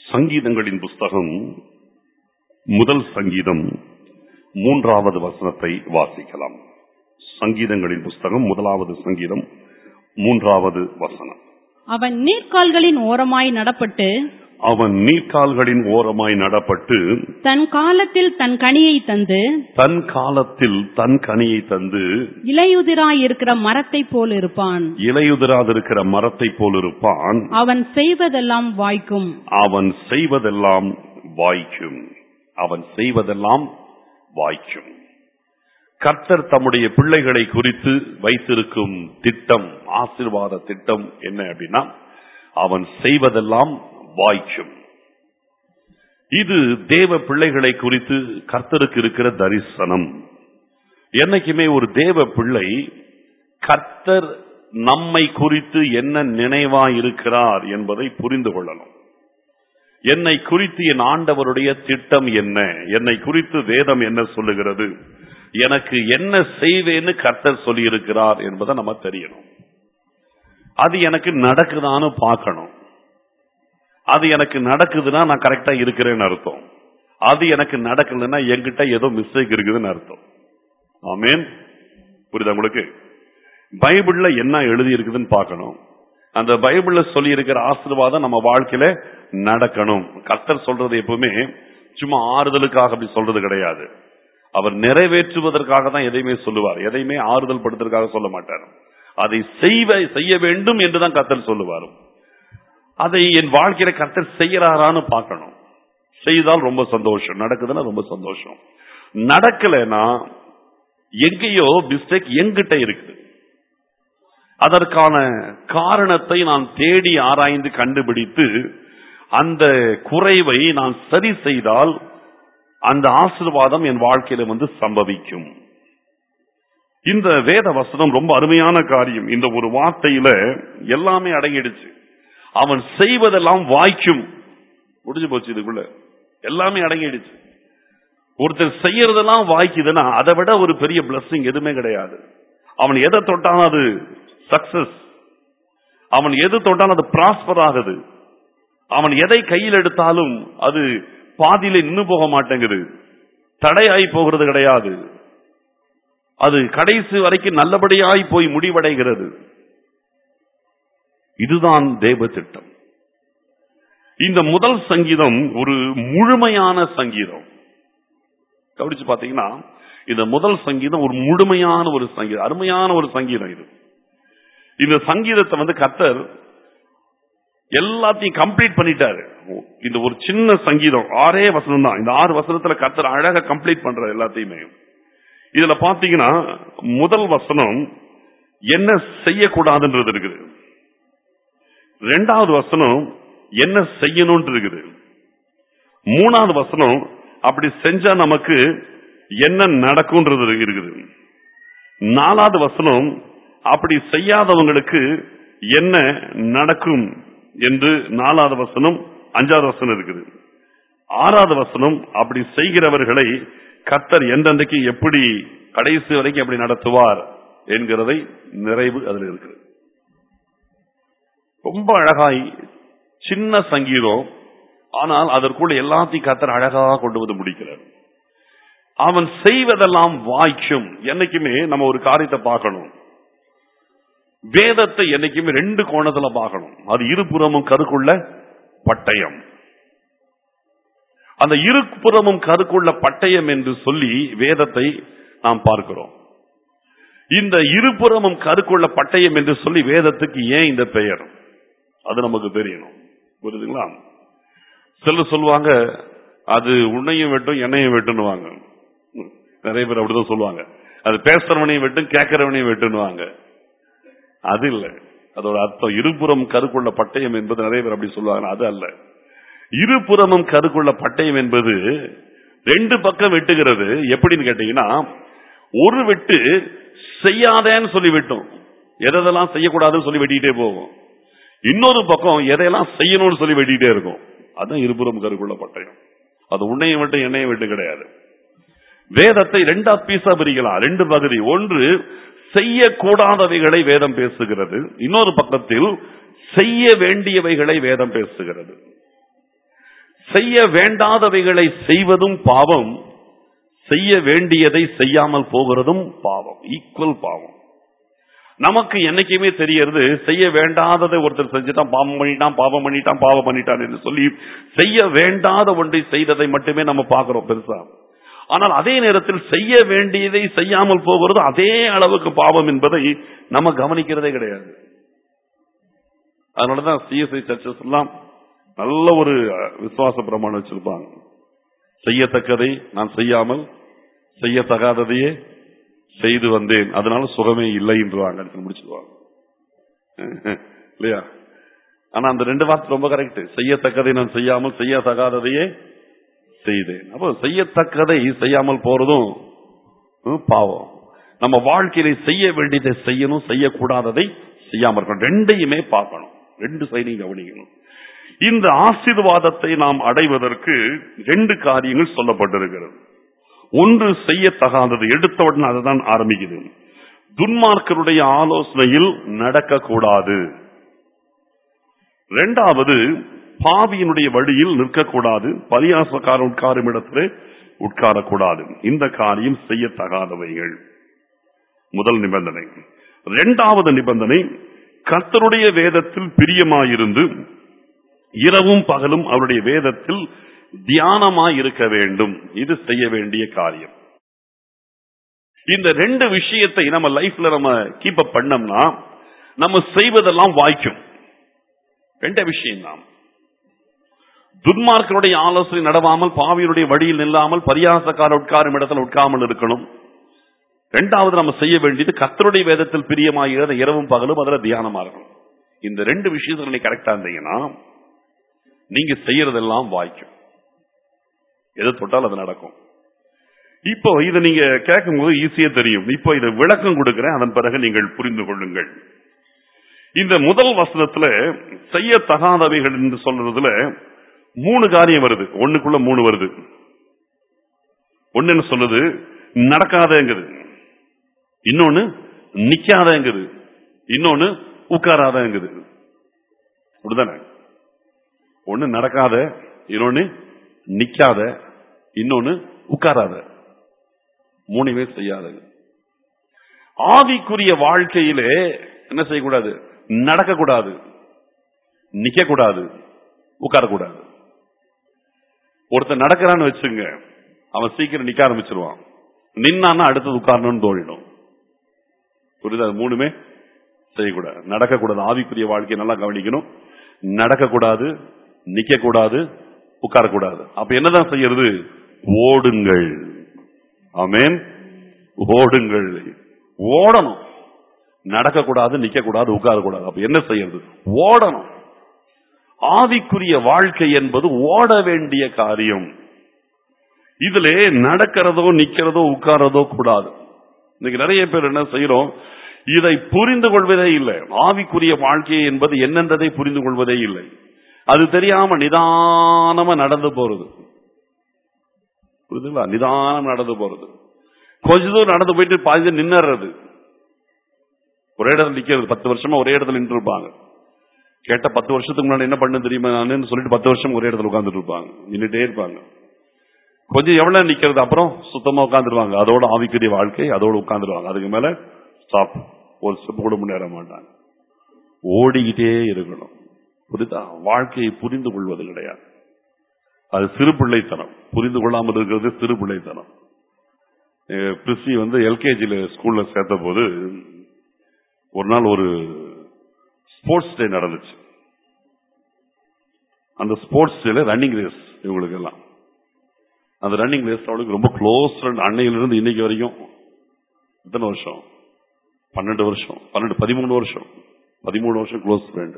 சங்கீதங்களின் புஸ்தகம் முதல் சங்கீதம் 3வது வசனத்தை வாசிக்கலாம். சங்கீதங்களின் புஸ்தகம் 1வது சங்கீதம் 3வது வசனம். அவன் நீர்க்கால்களின் ஓரமாய் நடப்பட்டு தன் காலத்தில் தன் கனியை தந்து இலையுதிராயிருக்கிற மரத்தை போல் இருப்பான். அவன் செய்வதெல்லாம் வாய்க்கும். கர்த்தர் தம்முடைய பிள்ளைகளை குறித்து வைத்திருக்கும் திட்டம், ஆசீர்வாத திட்டம் என்ன அப்படின்னா, அவன் செய்வதெல்லாம் வாய்க்கும். இது தேவ பிள்ளைகளை குறித்து கர்த்தருக்கு இருக்கிற தரிசனம். என்னைக்குமே ஒரு தேவ பிள்ளை கர்த்தர் நம்மை குறித்து என்ன நினைவாயிருக்கிறார் என்பதை புரிந்து கொள்ளணும். என்னை குறித்து என் ஆண்டவருடைய திட்டம் என்ன, என்னை குறித்து வேதம் என்ன சொல்லுகிறது, எனக்கு என்ன செய்வேன்னு கர்த்தர் சொல்லி இருக்கிறார் என்பதை நம்ம தெரியணும். அது எனக்கு நடக்குதான்னு பார்க்கணும். அது எனக்கு நடக்குதுன்னா நான் கரெக்டா இருக்கிறேன்னு அர்த்தம். அது எனக்கு நடக்கலன்னா என்கிட்ட ஏதோ மிஸ்டேக் இருக்குதுன்னு அர்த்தம். ஆமென். புரியுதா உங்களுக்கு? பைபிள்ல என்ன எழுதி இருக்குதுன்னு பார்க்கணும். அந்த பைபிள்ல சொல்லி இருக்கிற ஆசீர்வாதம் நம்ம வாழ்க்கையில நடக்கணும். கர்த்தர் சொல்றது எப்பவுமே சும்மா ஆறுதலுக்காக அப்படி சொல்றது கிடையாது. அவர் நிறைவேற்றுவதற்காக தான் எதையுமே சொல்லுவார். எதையுமே ஆறுதல் படுத்துறதுக்காக சொல்ல மாட்டார். அதை செய்ய வேண்டும் என்றுதான் கர்த்தர் சொல்லுவார். அதை என் வாழ்க்கையில கர்த்தர் செய்யறாரான்னு பார்க்கணும். செய்தால் ரொம்ப சந்தோஷம், நடக்குதுன்னா ரொம்ப சந்தோஷம். நடக்கலைன்னா எங்கேயோ மிஸ்டேக் என்கிட்ட இருக்குது. அதற்கான காரணத்தை நான் தேடி ஆராய்ந்து கண்டுபிடித்து அந்த குறைவை நான் சரி செய்தால் அந்த ஆசீர்வாதம் என் வாழ்க்கையில சம்பவிக்கும். இந்த வேத வசனம் ரொம்ப அருமையான காரியம். இந்த ஒரு வார்த்தையில எல்லாமே அடங்கிடுச்சு. அவன் செய்வதெல்லாம் வாய்க்கும். முடிஞ்சு போச்சு. இதுக்குள்ள எல்லாமே அடங்கிடுச்சு. ஒருத்தர் செய்யறதெல்லாம் வாய்க்குதுன்னா அதை விட ஒரு பெரிய பிளஸிங் எதுவுமே கிடையாது. அவன் எதை தொட்டாலும் அது சக்சஸ். அவன் எது தொட்டாலும் அது பிராஸ்பர் ஆகுது. அவன் எதை கையில் எடுத்தாலும் அது பாதியில நின்று போக மாட்டேங்குது, தடையாய் போகிறது கிடையாது. அது கடைசி வரைக்கும் நல்லபடியாய் போய் முடிவடைகிறது. இதுதான் தேவ திட்டம். இந்த முதல் சங்கீதம் ஒரு முழுமையான சங்கீதம். கவனிச்சு பாத்தீங்கன்னா இந்த முதல் சங்கீதம் ஒரு முழுமையான ஒரு சங்கீதம், அருமையான ஒரு சங்கீதம். இது இந்த சங்கீதத்தை கர்த்தர் எல்லாத்தையும் கம்ப்ளீட் பண்ணிட்டாரு. இந்த ஒரு சின்ன சங்கீதம் 6 வசனம் தான். இந்த 6 வசனத்துல கர்த்தர் அழகா கம்ப்ளீட் பண்ற எல்லாத்தையுமே. இதுல பாத்தீங்கன்னா முதல் வசனம் என்ன செய்யக்கூடாதுன்றது இருக்குது. 2வது வசனம் என்ன செய்யணும் இருக்குது. 3வது வசனம் அப்படி செஞ்சா நமக்கு என்ன நடக்கும்ன்றது இருக்குது. 4வது வசனம் அப்படி செய்யாதவங்களுக்கு என்ன நடக்கும் என்று 4வது வசனம், 5வது வசனம் இருக்குது. 6வது வசனம் அப்படி செய்கிறவர்களை கர்த்தர் எந்தெந்தைக்கு எப்படி கடைசி வரைக்கும் எப்படி நடத்துவார் என்கிறதை நிறைவு அதில் இருக்கிறது. ரொம்ப அழகாய் சின்ன சங்கீதம், ஆனால் அதற்குள்ள எல்லாத்தையும் கர்த்தர் அழகாக கொண்டு வந்து முடிக்கிறார். அவன் செய்வதெல்லாம் வாய்க்கும். என்னைக்குமே நம்ம ஒரு காரியத்தை பார்க்கணும். வேதத்தை என்னைக்குமே 2 கோணத்துல பார்க்கணும். அது இருபுறமும் கருக்குள்ள பட்டயம். அந்த இருபுறமும் கருக்குள்ள பட்டயம் என்று சொல்லி வேதத்தை நாம் பார்க்கிறோம். இந்த இருபுறமும் கருக்குள்ள பட்டயம் என்று சொல்லி வேதத்துக்கு ஏன் இந்த பெயர், அது நமக்கு தெரியணும். புரியுதுங்களா? சிலர் சொல்லுவாங்க அது உன்னையும் வெட்டும் என்னையும் வெட்டுன்னுவாங்க. நிறைய பேர் அப்படிதான் சொல்லுவாங்க. அது பேசுறவனையும் வெட்டும் கேட்கிறவனையும் வெட்டுன்னுவாங்க. அது இல்ல. அதோட அர்த்தம் இருபுறம் கருக்குள்ள பட்டயம் என்பது நிறைய பேர் அப்படி சொல்லுவாங்க. அது அல்ல. இருபுறமும் கருக்குள்ள பட்டயம் என்பது 2 பக்கம் வெட்டுகிறது. எப்படின்னு கேட்டீங்கன்னா, ஒரு வெட்டு செய்யாதேன்னு சொல்லி வெட்டும், எதெல்லாம் செய்யக்கூடாதுன்னு சொல்லி வெட்டிட்டே போகும். இன்னொரு பக்கம் எதையெல்லாம் செய்யணும்னு சொல்லி வெட்டிட்டே இருக்கும். அதுதான் இருபுறம் கருக்குள்ள பட்டயம். அது உன்னையும் வெட்டும் என்னையும் வெட்டு கிடையாது. வேதத்தை 2 பீஸா பிரிக்கலாம், 2 பகுதி. ஒன்று செய்யக்கூடாதவைகளை வேதம் பேசுகிறது, இன்னொரு பக்கத்தில் செய்ய வேண்டியவைகளை வேதம் பேசுகிறது. செய்ய வேண்டாதவைகளை செய்வதும் பாவம், செய்ய வேண்டியதை செய்யாமல் போகிறதும் பாவம். ஈக்குவல் பாவம். நமக்கு என்னைக்குமே தெரியறது, செய்ய வேண்டாததை ஒருத்தர் செஞ்சுட்டான், பாவம் பண்ணிட்டான், பாவம் பண்ணிட்டான், பாவம் பண்ணிட்டான் என்று சொல்லி செய்ய வேண்டாத ஒன்றை செய்ததை மட்டுமே நம்ம பார்க்கிறோம் பெருசா. ஆனால் அதே நேரத்தில் செய்ய வேண்டியதை செய்யாமல் போகிறது அதே அளவுக்கு பாவம் என்பதை நம்ம கவனிக்கிறதே கிடையாது. அதனாலதான் சிஎஸ்ஐ சர்ச்சஸ் எல்லாம் நல்ல ஒரு விசுவாச பிரமாணம் வச்சிருப்பாங்க. செய்யத்தக்கதை நான் செய்யாமல் செய்யத்தகாததையே செய்து வந்தேன், அதனால சுகமே இல்லை என்றுவாங்க, முடிச்சுடுவாங்க இல்லையா? ஆனா அந்த 2 வார்த்தை ரொம்ப கரெக்ட். செய்யத்தக்கதை நான் செய்யாமல் செய்யத்தகாததையே செய்தேன். அப்போ செய்யத்தக்கதை செய்யாமல் போறதும் பாவம். நம்ம வாழ்க்கையில செய்ய வேண்டியதை செய்யணும், செய்யக்கூடாததை செய்யாம இருக்கணும். ரெண்டையுமே பார்க்கணும், 2 சைடையும் கவனிக்கணும். இந்த ஆசீர்வாதத்தை நாம் அடைவதற்கு 2 காரியங்கள் சொல்லப்பட்டிருக்கிறது. ஒன்று, செய்யத்தகாதது. எடுத்த உடனே அதுதான் ஆரம்பிக்குது. துன்மார்க்கருடைய ஆலோசனையில் நடக்கக்கூடாது. 2வது, பாவியினுடைய வழியில் நிற்கக்கூடாது. பரியாசக்காரன் உட்காரும் இடத்திலே உட்காரக்கூடாது. இந்த காரியம் செய்யத்தகாதவைகள். முதல் நிபந்தனை. 2வது நிபந்தனை, கர்த்தருடைய வேதத்தில் பிரியமாயிருந்து இரவும் பகலும் அவருடைய வேதத்தில் தியானமாய் இருக்க வேண்டும். இது செய்ய வேண்டிய காரியம். இந்த 2 விஷயத்தை நம்ம லைஃப்ல நம்ம கீப் அப் பண்ணோம்னா நம்ம செய்வதெல்லாம் வாய்க்கும். 2 விஷயம் தான். துன்மார்க்கருடைய ஆலோசனை நடவாமல், பாவியருடைய வழியில் நில்லாமல், பரியாசக்கார உட்காரும் இடத்துல உட்காமல் இருக்கணும். 2வது நம்ம செய்ய வேண்டியது கர்த்தருடைய வேதத்தில் பிரியமாகிற இரவும் பகலும் அதுல தியானமா இருக்கணும். இந்த 2 விஷயத்துல நீங்க கரெக்டா இருந்தீங்கன்னா நீங்க செய்யறதெல்லாம் வாய்க்கும். எது தொட்டால் அது நடக்கும். இப்போ இதை நீங்க கேட்கும் போது ஈஸியா தெரியும். இப்போ இதை விளக்கம் கொடுக்கிறேன், அதன் பிறகு நீங்கள் புரிந்து கொள்ளுங்கள். இந்த முதல் வசனத்துல செய்யத்தகாதவைகள் என்று சொல்றதுல 3 காரியம் வருது. ஒண்ணுக்குள்ள 3 வருது. ஒன்னு சொல்லுது நடக்காதங்கிறது, இன்னொன்னு நிக்காதங்கிறது, இன்னொன்னு உட்காராதங்கிறது. அப்படிதானே? ஒண்ணு நடக்காத, இன்னொன்னு நிக்காத, இன்னொன்னு உட்காராத. 3மே செய்யாத. ஆவிக்குரிய வாழ்க்கையிலே என்ன செய்யக்கூடாது? நடக்கக்கூடாது, நிக்கக்கூடாது, உட்காரக்கூடாது. ஒருத்தர் நடக்கிறான்னு வச்சுங்க, அவன் சீக்கிரம் நிக்க ஆரம்பிச்சிருவான். நின்னான்னா அடுத்தது உட்காரணும்னு தோணிடும். புரியுதா? 3மே செய்யக்கூடாது, நடக்கக்கூடாது. ஆவிக்குரிய வாழ்க்கையை நல்லா கவனிக்கணும். நடக்கக்கூடாது, நிக்கக்கூடாது, உட்காரக்கூடாது. அப்ப என்னதான் செய்யறது? ஓடுங்கள். ஆமென். ஓடுங்கள். ஓடணும். நடக்கக்கூடாது, நிக்கக்கூடாது, உட்காரக்கூடாது. அப்ப என்ன செய்யறது? ஓடணும். ஆவிக்குரிய வாழ்க்கை என்பது ஓட வேண்டிய காரியம். இதிலே நடக்கிறதோ நிக்கிறதோ உட்காரதோ கூடாது. இன்னைக்கு நிறைய பேர் என்ன செய்யறோம்? இதை புரிந்து கொள்வதே இல்லை. ஆவிக்குரிய வாழ்க்கை என்பது என்னன்றதை புரிந்து கொள்வதே இல்லை. அது தெரியாம நிதானமா நடந்து போறது. புரியுதுங்களா? நிதானம் நடந்து போறது. கொஞ்ச தூரம் நடந்து போயிட்டு பாதி நின்னுறது. ஒரே இடத்துல நிக்கிறது. 10 வருஷமா ஒரே இடத்துல நின்று இருப்பாங்க. கேட்ட 10 வருஷத்துக்கு முன்னாடி என்ன பண்ண தெரியுமா நான் சொல்லிட்டு 10 வருஷம் ஒரே இடத்துல உட்கார்ந்துட்டு இருப்பாங்க. நின்றுட்டே இருப்பாங்க. கொஞ்சம் எவ்வளவு நிக்கிறது, அப்புறம் சுத்தமா உட்கார்ந்துருவாங்க. அதோட ஆவிக்குரிய வாழ்க்கை அதோட உட்கார்ந்துருவாங்க. அதுக்கு மேல ஸ்டாப். ஒரு ஸ்டெப் கூட முன்னேற மாட்டாங்க. ஓடிக்கிட்டே இருக்கணும். புரியுதா? வாழ்க்கையை புரிந்து கொள்வது கிடையாது. அது சிறு பிள்ளைத்தனம். புரிந்து கொள்ளாமல் இருக்கிறது சிறு பிள்ளைத்தனம். பிரிசி எல்கேஜில ஸ்கூல்ல சேர்த்த போது ஒரு நாள் ஒரு ஸ்போர்ட்ஸ் டே நடந்துச்சு. அந்த ஸ்போர்ட்ஸ் டேல ரன்னிங் ரேஸ். இவங்களுக்கு எல்லாம் அந்த ரன்னிங் ரேஸ் அவளுக்கு ரொம்ப க்ளோஸ் ஃப்ரெண்ட். அன்னையிலிருந்து இன்னைக்கு வரைக்கும் எத்தனை வருஷம்? 12 வருஷம், 13 வருஷம், 13 வருஷம் க்ளோஸ் ஃப்ரெண்ட்.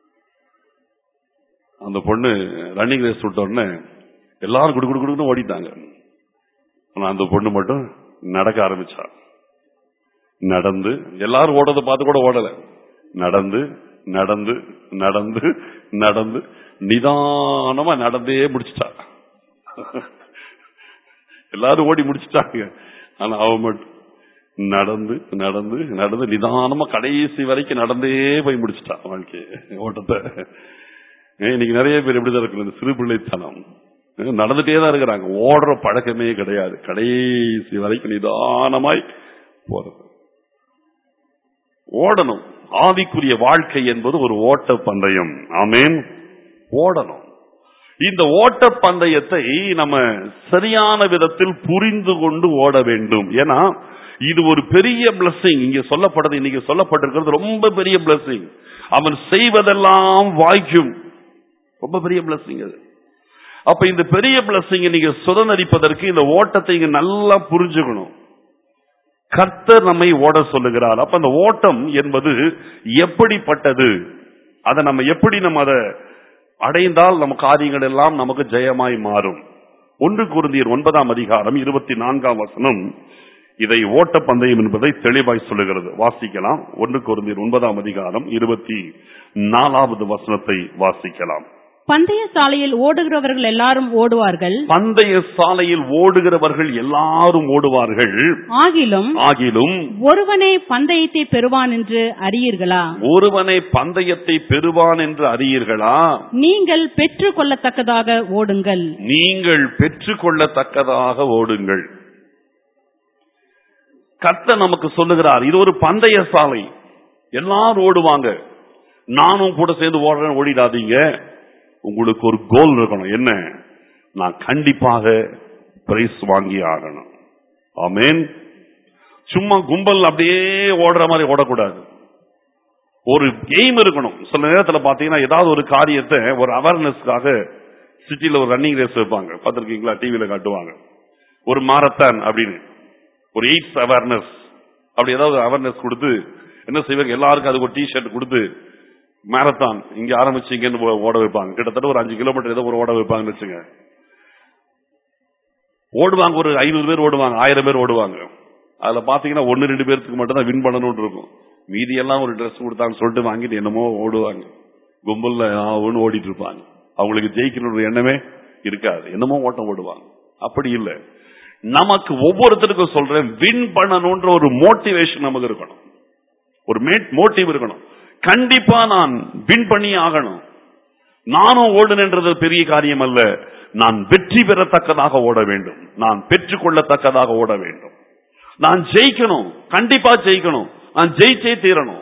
அந்த பொண்ணு ரன்னிங் ரேஸ் விட்ட உடனே எல்லாரும் குடு குடுன்னு ஓடிட்டாங்க. ஆனா அந்த பொண்ணு மட்டும் நடக்க ஆரம்பிச்சா. நடந்து, எல்லாரும் ஓடுறத பார்த்து கூட ஓடல. நடந்து நடந்து நடந்து நடந்து நிதானமா நடந்தே முடிச்சுட்டா. எல்லாரும் ஓடி முடிச்சுட்டாங்க. ஆனா அவ மட்டும் நடந்து நடந்து நடந்து நிதானமா கடைசி வரைக்கும் நடந்தே போய் முடிச்சுட்டா வாழ்க்கை ஓட்டத்தை. இன்னைக்கு நிறைய பேர் எப்படிதான் இருக்கு, இந்த சிறு பிள்ளைத்தனம் நடந்துட்டே தான் இருக்கிறாங்க. ஓடுற பழக்கமே கிடையாது. கடைசி வரைக்கும் நிதானமாய் போறது. ஓடணும். ஆவிக்குரிய வாழ்க்கை என்பது ஒரு ஓட்ட பந்தயம். ஆமென். ஓடணும். இந்த ஓட்ட பந்தயத்தை நம்ம சரியான விதத்தில் புரிந்து கொண்டு ஓட வேண்டும். ஏன்னா இது ஒரு பெரிய பிளஸிங். இங்க சொல்லப்படுறது, இன்னைக்கு சொல்லப்பட்டிருக்கிறது ரொம்ப பெரிய பிளஸிங். அவன் செய்வதெல்லாம் வாய்க்கும். ரொம்ப பெரிய பிளஸிங் அது. அப்ப இந்த பெரிய பிளஸிங் நீங்க சுதந்திரிப்பதற்கு இந்த ஓட்டத்தை இங்க நல்லா புரிஞ்சுக்கணும். கர்த்தர் நம்மை ஓட சொல்லுகிறார். அப்ப அந்த ஓட்டம் என்பது எப்படிப்பட்டது, அதை நம்ம எப்படி அதை அடைந்தால் நம்ம காரியங்கள் எல்லாம் நமக்கு ஜெயமாய் மாறும். 1 கொரிந்தியர் 9:24 இதை ஓட்ட பந்தயம் என்பதை தெளிவாய் சொல்லுகிறது. வாசிக்கலாம். 1 கொரிந்தியர் 9:24 வாசிக்கலாம். பந்தய சாலையில் ஓடுகிறவர்கள் எல்லாரும் ஓடுவார்கள். பந்தய சாலையில் ஓடுகிறவர்கள் எல்லாரும் ஓடுவார்கள். ஆகிலும் ஒருவனே பந்தயத்தை பெறுவான் என்று அறியீர்களா? ஒருவனே பந்தயத்தை பெறுவான் என்று அறியீர்களா? நீங்கள் பெற்றுக்கொள்ளத்தக்கதாக ஓடுங்கள். நீங்கள் பெற்றுக்கொள்ளத்தக்கதாக ஓடுங்கள். கர்த்தர் நமக்கு சொல்லுகிறார், இது ஒரு பந்தய சாலை. எல்லாரும் ஓடுவாங்க. நானும் கூட சேர்ந்து ஓடுறேன். ஓடிடாதீங்க. உங்களுக்கு ஒரு கோல் இருக்கணும். என்ன? நான் கண்டிப்பாக பிரைஸ் வாங்கி ஆகணும். ஆமென். சும்மா கும்பல் அப்படியே ஓடுற மாதிரி ஓடக்கூடாது. ஒரு எய்ம் இருக்கணும். சில நேரத்தில் பாத்தீங்கன்னா ஏதாவது ஒரு காரியத்தை ஒரு அவேர்னஸ்க்காக சிட்டில ஒரு ரன்னிங் ரேஸ் வைப்பாங்க. பார்த்திருக்கீங்களா? டிவியில காட்டுவாங்க. ஒரு மாரத்தான் அப்படின்னு, ஒரு எய்ட்ஸ் அவேர்னஸ் அப்படி ஏதாவது அவேர்னஸ் கொடுத்து என்ன செய்வாங்க, எல்லாருக்கும் அதுக்கு ஒரு டிஷர்ட் கொடுத்து மாரத்தான் இங்க ஆரம்பிச்சீங்கன்னு ஓட வைப்பாங்க. கிட்டத்தட்ட ஒரு 5 கிலோமீட்டர் ஏதோ ஒரு ஓட வைப்பாங்கன்னு வச்சுங்க. ஓடுவாங்க. ஒரு 500 பேர் ஓடுவாங்க, 1000 பேர் ஓடுவாங்க. அதுல பாத்தீங்கன்னா 1-2 பேருக்கு மட்டும் தான் வின் பண்ணணும்னு இருக்கும். மீதி எல்லாம் ஒரு ட்ரெஸ் கொடுத்தான்னு சொல்லிட்டு வாங்கிட்டு என்னமோ ஓடுவாங்க. கும்பல்ல ஒன்று ஓடிட்டு இருப்பாங்க. அவங்களுக்கு ஜெயிக்கணும்னு எண்ணமே இருக்காது. என்னமோ ஓட்டம் ஓடுவாங்க. அப்படி இல்லை. நமக்கு ஒவ்வொருத்தருக்கும் சொல்றேன், வின் பண்ணணும்ன்ற ஒரு மோட்டிவேஷன் நமக்கு இருக்கணும். ஒரு மோட்டிவ் இருக்கணும். கண்டிப்பா நான் வின் பண்ணி ஆகணும். நானும் ஓடுனன்றது பெரிய காரியம் அல்ல. நான் வெற்றி பெறத்தக்கதாக ஓட வேண்டும். நான் பெற்றுக்கொள்ளத்தக்கதாக ஓட வேண்டும். நான் ஜெயிக்கணும். கண்டிப்பா ஜெயிக்கணும். நான் ஜெயிச்சே தீரணும்.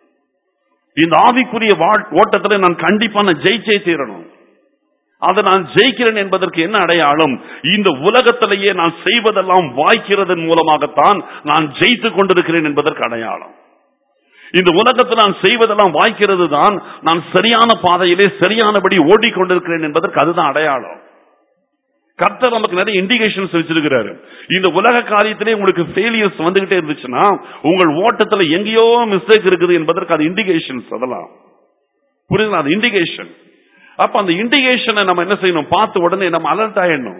இந்த ஆவிக்குரிய ஓட்டத்தில் நான் கண்டிப்பா நான் ஜெயிச்சே தீரணும். அதை நான் ஜெயிக்கிறேன் என்பதற்கு என்ன அடையாளம்? இந்த உலகத்திலேயே நான் செய்வதெல்லாம் வாய்க்கிறதன் மூலமாகத்தான் நான் ஜெயித்துக் கொண்டிருக்கிறேன் என்பதற்கு அடையாளம். இந்த உலகத்தில் நான் செய்வதெல்லாம் வாய்க்கிறது தான் நான் சரியான பாதையிலே சரியானபடி ஓடிக்கொண்டிருக்கிறேன் என்பதற்கு அதுதான் அடையாளம். கர்த்தர் நமக்கு நிறைய இண்டிகேஷன்ஸ் வச்சிருக்கிறாரு. இந்த உலக காரியத்திலே உங்களுக்கு ஃபெயிலியர்ஸ் வந்துகிட்டே இருந்துச்சுன்னா உங்கள் ஓட்டத்தில் எங்கேயோ மிஸ்டேக் இருக்குது என்பதற்கு அது இண்டிகேஷன்ஸ். அதெல்லாம் புரியுதுங்களா? அது இண்டிகேஷன். அப்ப அந்த இண்டிகேஷனை நம்ம என்ன செய்யணும்? பார்த்து உடனே நம்ம அலர்ட் ஆயிடணும்.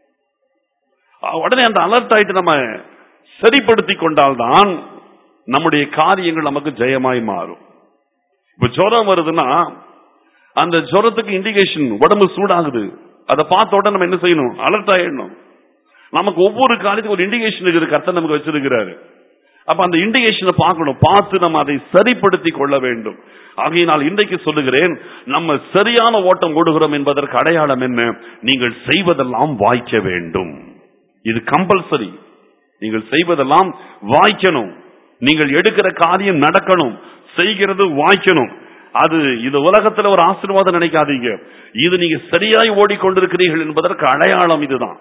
உடனே அந்த அலர்ட் ஆயிட்டு நம்ம சரிப்படுத்தி கொண்டால்தான் நம்முடைய காரியங்கள் நமக்கு ஜெயமாய் மாறும். இப்ப ஜுரம் வருதுன்னா அந்த ஜுரத்துக்கு இண்டிகேஷன் உடம்பு சூடாகுது. அதை பார்த்த உடனே நம்ம என்ன செய்யணும்? அலர்ட் ஆயிடணும். நமக்கு ஒவ்வொரு காரியத்துக்கும் ஒரு இண்டிகேஷன் இருக்கு. கர்த்தர் நமக்கு வச்சிருக்கிறாரு. அப்ப அந்த இண்டிகேஷனை பார்க்கணும். பார்த்து நம்ம அதை சரிப்படுத்தி கொள்ள வேண்டும். ஆகையினால் இன்றைக்கு சொல்லுகிறேன், நம்ம சரியான ஓட்டம் ஓடுகிறோம் என்பதற்கு அடையாளம் என்ன? நீங்கள் செய்வதெல்லாம் வாய்க்க வேண்டும். இது கம்பல்சரி. நீங்கள் செய்வதெல்லாம் வாய்க்கணும். நீங்கள் எடுக்கிற காரியம் நடக்கணும். செய்கிறது வாய்க்கணும். அது இந்த உலகத்துல ஒரு ஆசீர்வாதம் நினைக்காதீங்க. இது நீங்க சரியாய் ஓடிக்கொண்டிருக்கிறீர்கள் என்பதற்கு அடையாளம் இதுதான்.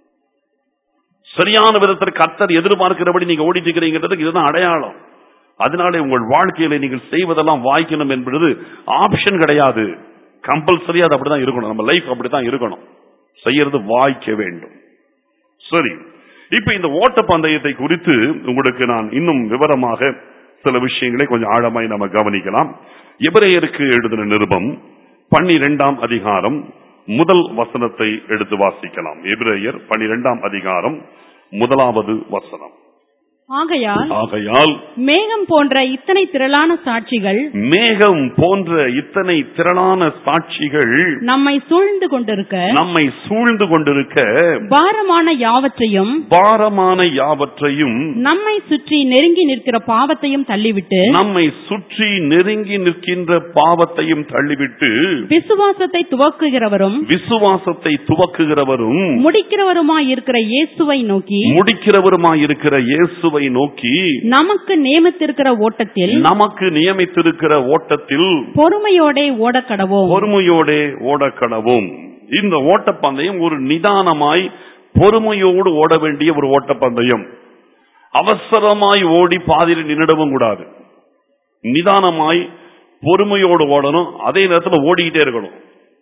சரியான விதத்தில் கர்த்தர் எதிர்பார்க்கிறபடி நீங்க ஓடிட்டு இருக்கிறீங்கிறதுக்கு இதுதான் அடையாளம். அதனாலே உங்கள் வாழ்க்கையில நீங்கள் செய்வதெல்லாம் வாய்க்கணும் என்பது ஆப்ஷன் கிடையாது. கம்பல்சரி அது அப்படிதான் இருக்கணும். நம்ம லைஃப் அப்படித்தான் இருக்கணும். செய்யறது வாய்க்க வேண்டும். சரி, இப்ப இந்த ஓட்ட பந்தயத்தை குறித்து உங்களுக்கு நான் இன்னும் விவரமாக சில விஷயங்களை கொஞ்சம் ஆழமாய் நம்ம கவனிக்கலாம். எபிரேயருக்கு எழுதின நிருபம் 12ஆம் அதிகாரம் 1 வசனத்தை எடுத்து வாசிக்கலாம். எபிரேயர் 12ஆம் அதிகாரம் 1வது வசனம். ஆகையால் மேகம் போன்ற இத்தனை திரளான சாட்சிகள் நம்மை சூழ்ந்து கொண்டிருக்க பாரமான யாவற்றையும் நம்மை சுற்றி நெருங்கி நிற்கிற பாவத்தையும் தள்ளிவிட்டு விசுவாசத்தை துவக்குகிறவரும் முடிக்கிறவருமாய் இருக்கிற இயேசுவை நோக்கி நமக்கு நியமித்திருக்கிற ஓட்டத்தில் பொறுமையோடே ஓடக்கடவோம். இந்த ஓட்டப்பந்தயம் ஒரு நிதானமாய் பொறுமையோடு ஓட வேண்டிய ஒரு ஓட்டப்பந்தயம். அவசரமாய் ஓடி பாதியில் நின்றுடவும் கூடாது. நிதானமாய் பொறுமையோடு ஓடணும். அதே நேரத்தில் ஓடிக்கிட்டே இருக்கணும்.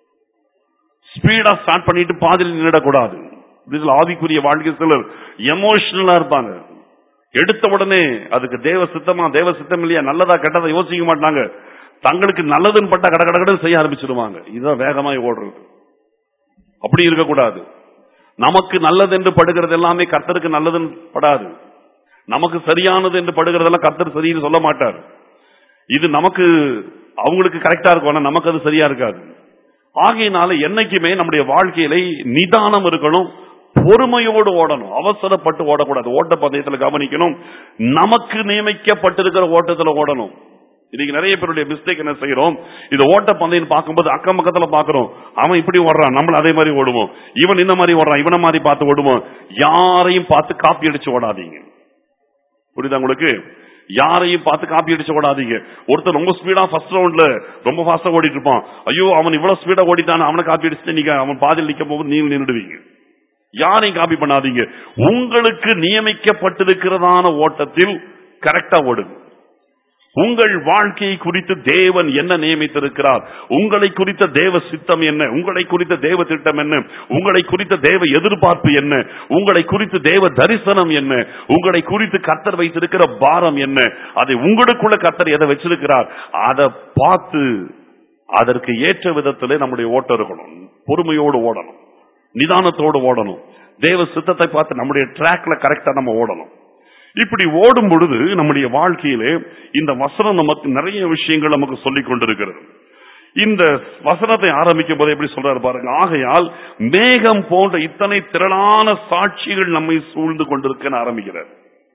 ஸ்பீடா ஸ்டார்ட் பண்ணிட்டு பாதியில் நின்றுடக்கூடாது. இதுல ஆவிக்குரிய வாழ்க்கை சிலர் எமோஷனலா இருப்பாங்க. எடுத்த உடனே அதுக்கு தேவ சித்தம் இல்லையா, நல்லதா கெட்டதா யோசிக்க மாட்டாங்க. தங்களுக்கு நல்லதுன்னு பட்டா கடகடன்னு செய்ய ஆரம்பிச்சிருவாங்க. இதுதான் வேகமாய் ஓடுறது. அப்படி இருக்கக்கூடாது. நமக்கு நல்லது என்று படுகிறது எல்லாமே கர்த்தருக்கு நல்லதுன்னு படாது. நமக்கு சரியானது என்று படுகிறதெல்லாம் கர்த்தர் சரின்னு சொல்ல மாட்டார். இது நமக்கு அவங்களுக்கு கரெக்டா இருக்கும், ஆனா நமக்கு அது சரியா இருக்காது. ஆகையினால என்னைக்குமே நம்முடைய வாழ்க்கையில நிதானம் இருக்கணும், பொறுமையோடு ஓடணும். அவசரப்பட்டு ஓடக்கூடாது. ஓட்ட பந்தயத்துல கவனிக்கணும், நமக்கு நியமிக்கப்பட்டிருக்கிற ஓட்டத்துல ஓடணும். இன்னைக்கு நிறைய பேருடைய மிஸ்டேக் என்ன செய்யறோம், இது ஓட்ட பந்தயம் பார்க்கும்போது அக்கம் பக்கத்துல பாக்குறோம், அவன் இப்படி ஓடுறான், நம்மள அதே மாதிரி ஓடுவோம். இவன் இந்த மாதிரி ஓடுறான், இவனை மாதிரி பார்த்து ஓடுவோம். யாரையும் பார்த்து காப்பி அடிச்சு ஓடாதீங்க. புரியுதா உங்களுக்கு? யாரையும் பார்த்து காப்பி அடிச்சு ஓடாதீங்க. ஒருத்தர் ரொம்ப ஸ்பீடா ஃபர்ஸ்ட் ரவுண்ட்ல ரொம்ப ஃபாஸ்டா ஓடிட்டு இருப்பான். ஐயோ அவன் இவ்வளவு ஸ்பீடா ஓடிட்டான், அவனை காப்பி அடிச்சுட்டு நீங்க அவன் பாதியில் நிக்க போகும்போது நீங்க நின்றுடுவீங்க. யாரையும் காப்பி பண்ணாதீங்க. உங்களுக்கு நியமிக்கப்பட்டிருக்கிறதான ஓட்டத்தில் கரெக்டா ஓடுங்க. உங்கள் வாழ்க்கையை குறித்து தேவன் என்ன நியமித்திருக்கிறார், உங்களை குறித்த தேவ சித்தம் என்ன, உங்களை குறித்த தேவ திட்டம் என்ன, உங்களை குறித்த தேவ எதிர்பார்ப்பு என்ன, உங்களை குறித்து தேவ தரிசனம் என்ன, உங்களை குறித்து கர்த்தர் வைத்திருக்கிற பாரம் என்ன, அதை உங்களுக்குள்ள கர்த்தர் எதை வச்சிருக்கிறார் அதை பார்த்து அதற்கு ஏற்ற விதத்திலே நம்முடைய ஓட்டம் இருக்கணும். பொறுமையோடு ஓடணும், நிதானத்தோடு ஓடணும். தேவ சித்தத்தை பார்த்து நம்முடைய டிராக்ல கரெக்டா நம்ம ஓடணும். இப்படி ஓடும் பொழுது நம்முடைய வாழ்க்கையிலே இந்த வசனம் நமக்கு நிறைய விஷயங்கள் நமக்கு சொல்லிக் கொண்டிருக்கிறது. இந்த வசனத்தை ஆரம்பிக்கும் போது எப்படி சொல்றாரு பாருங்க. ஆகையால் மேகம் போன்ற இத்தனை திரளான சாட்சிகள் நம்மை சூழ்ந்து கொண்டிருக்க ஆரம்பிக்கிறார்.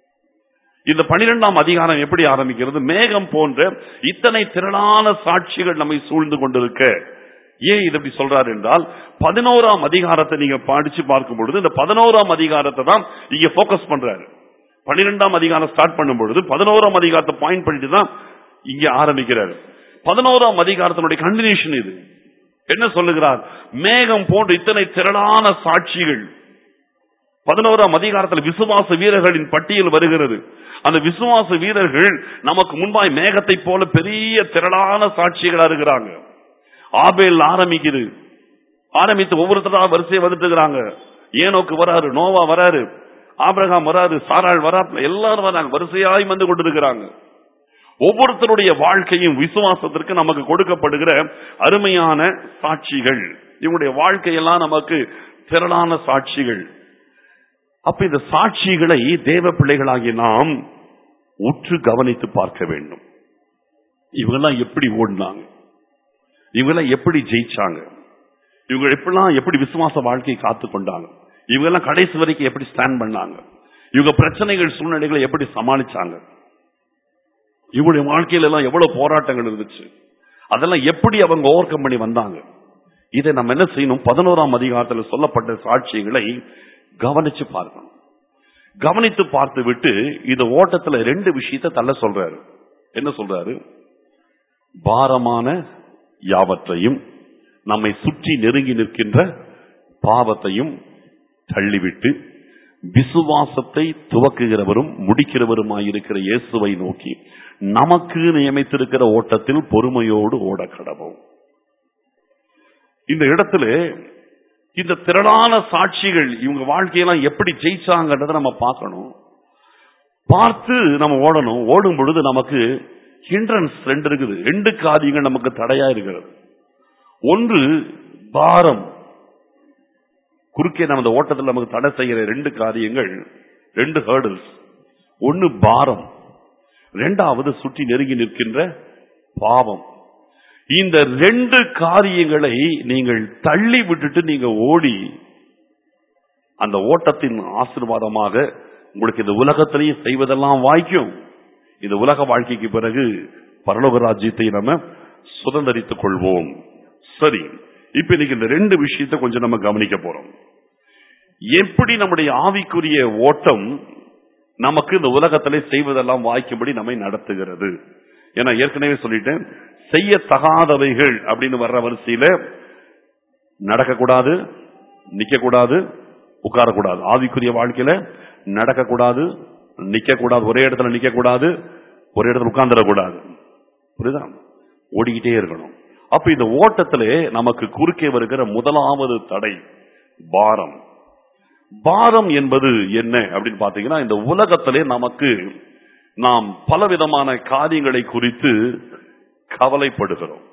இந்த 12ஆம் அதிகாரம் எப்படி ஆரம்பிக்கிறது? மேகம் போன்ற இத்தனை திரளான சாட்சிகள் நம்மை சூழ்ந்து கொண்டிருக்க. ஏன் இது எப்படி சொல்றாரு என்றால், 11ஆம் அதிகாரத்தை நீங்க படிச்சு பார்க்கும் பொழுது இந்த 11ஆம் அதிகாரத்தை தான் இங்க போக்கஸ் பண்றாரு. 12ஆம் அதிகாரம் ஸ்டார்ட் பண்ணும் பொழுது 11ஆம் அதிகாரத்தை பாயிண்ட் பண்ணிட்டு தான் இங்க ஆரம்பிக்கிறாரு. 11ஆம் அதிகாரத்தினுடைய கண்டினியூஷன் இது. என்ன சொல்லுகிறார்? மேகம் போன்ற இத்தனை திரளான சாட்சிகள். 11ஆம் அதிகாரத்தில் விசுவாச வீரர்களின் பட்டியல் வருகிறது. அந்த விசுவாச வீரர்கள் நமக்கு முன்பாய் மேகத்தை போல பெரிய திரளான சாட்சிகளா இருக்கிறாங்க. ஆபேல் ஆரம்பித்து ஒவ்வொருத்தரா வரிசையை வந்துட்டு இருக்கிறாங்க. ஏனோக்கு வராரு, நோவா வராரு, ஆபிரகாம் வராரு, சாராள் வராரு, எல்லாரும் வராங்க, வரிசையாய் வந்து கொண்டிருக்கிறாங்க. ஒவ்வொருத்தருடைய வாழ்க்கையும் விசுவாசத்திற்கு நமக்கு கொடுக்கப்படுகிற அருமையான சாட்சிகள். இவங்களுடைய வாழ்க்கையெல்லாம் நமக்கு திரளான சாட்சிகள். அப்ப இந்த சாட்சிகளை தேவ பிள்ளைகளாகி நாம் உற்று கவனித்து பார்க்க வேண்டும். இவங்கெல்லாம் எப்படி ஓடினாங்க, இவங்கெல்லாம் எப்படி ஜெயிச்சாங்க, இவங்க எப்படி விசுவாச வாழ்க்கையை காத்து கொண்டாங்க, இவங்கெல்லாம் கடைசி வரைக்கும் எப்படி ஸ்டாண்ட் பண்ணாங்க, இவங்க பிரச்சனைகள் சூழ்நிலைகளை எப்படி சமாளிச்சாங்க, இவங்களுடைய வாழ்க்கையில எல்லாம் எவ்வளவு போராட்டங்கள் இருந்துச்சு, அதெல்லாம் எப்படி அவங்க ஓவர் கம் பண்ணி வந்தாங்க. இதை நம்ம என்ன செய்யணும்? 11ஆம் அதிகாரத்தில் சொல்லப்பட்ட சாட்சிகளை கவனிச்சு பார்க்கணும். கவனித்து பார்த்து விட்டு இந்த ஓட்டத்துல 2 விஷயத்தை தள்ள சொல்றாரு. என்ன சொல்றாரு? பாரமான யாவற்றையும் நம்மை சுற்றி நெருங்கி நிற்கின்ற பாவத்தையும் தள்ளிவிட்டு விசுவாசத்தை துவக்குகிறவரும் முடிக்கிறவருமாயிருக்கிற இயேசுவை நோக்கி நமக்கு நியமித்திருக்கிற ஓட்டத்தில் பொறுமையோடு ஓட கடவோம். இந்த இடத்துல இந்த திரளான சாட்சிகள் இவங்க வாழ்க்கையெல்லாம் எப்படி ஜெயிச்சாங்கன்றதை நம்ம பார்க்கணும். பார்த்து நம்ம ஓடணும். ஓடும் பொழுது நமக்கு ஹிண்ட்ரன்ஸ் 2 இருக்குது. 2 காரியங்கள் நமக்கு தடையா இருக்கிறது. ஒன்று பாரம். குறுக்கே நம்ம ஓட்டத்தில் நமக்கு தடை செய்கிற 2 காரியங்கள், 2 ஹர்டில்ஸ். ஒன்னு பாரம், இரண்டாவது சுற்றி நெருங்கி நிற்கின்ற பாவம். இந்த ரெண்டு காரியங்களை நீங்கள் தள்ளி விட்டுட்டு நீங்க ஓடி அந்த ஓட்டத்தின் ஆசீர்வாதமாக உங்களுக்கு இந்த உலகத்திலேயே செய்வதெல்லாம் வாய்க்கும். இந்த உலக வாழ்க்கைக்கு பிறகு பரலோக ராஜ்யத்தை நம்ம சுதந்தரித்துக் கொள்வோம். சரி, இப்ப இன்னைக்கு இந்த ரெண்டு விஷயத்தை கொஞ்சம் நம்ம கவனிக்க போறோம். எப்படி நம்முடைய ஆவிக்குரிய ஓட்டம் நமக்கு இந்த உலகத்திலே செய்வதெல்லாம் வாய்க்கும்படி நம்மை நடத்துகிறது. ஏன்னா ஏற்கனவே சொல்லிட்டேன், செய்யத்தகாதவைகள் அப்படின்னு வர்ற வரிசையில நடக்கக்கூடாது, நிக்கக்கூடாது, உட்காரக்கூடாது. ஆவிக்குரிய வாழ்க்கையில நடக்கக்கூடாது, நிக்கக்கூடாது, ஒரே இடத்துல நிக்கக்கூடாது, ஒரே இடத்துல உட்கார்ந்துடக்கூடாது. புரியுதா? ஓடிக்கிட்டே இருக்கணும். அப்ப இந்த ஓட்டத்திலே நமக்கு குறுக்கே வருகிற முதலாவது தடை பாரம். பாரம் என்பது என்ன அப்படின்னு பாத்தீங்கன்னா, இந்த உலகத்திலே நமக்கு நாம் பலவிதமான காரியங்களை குறித்து கவலைப்படுகிறோம்.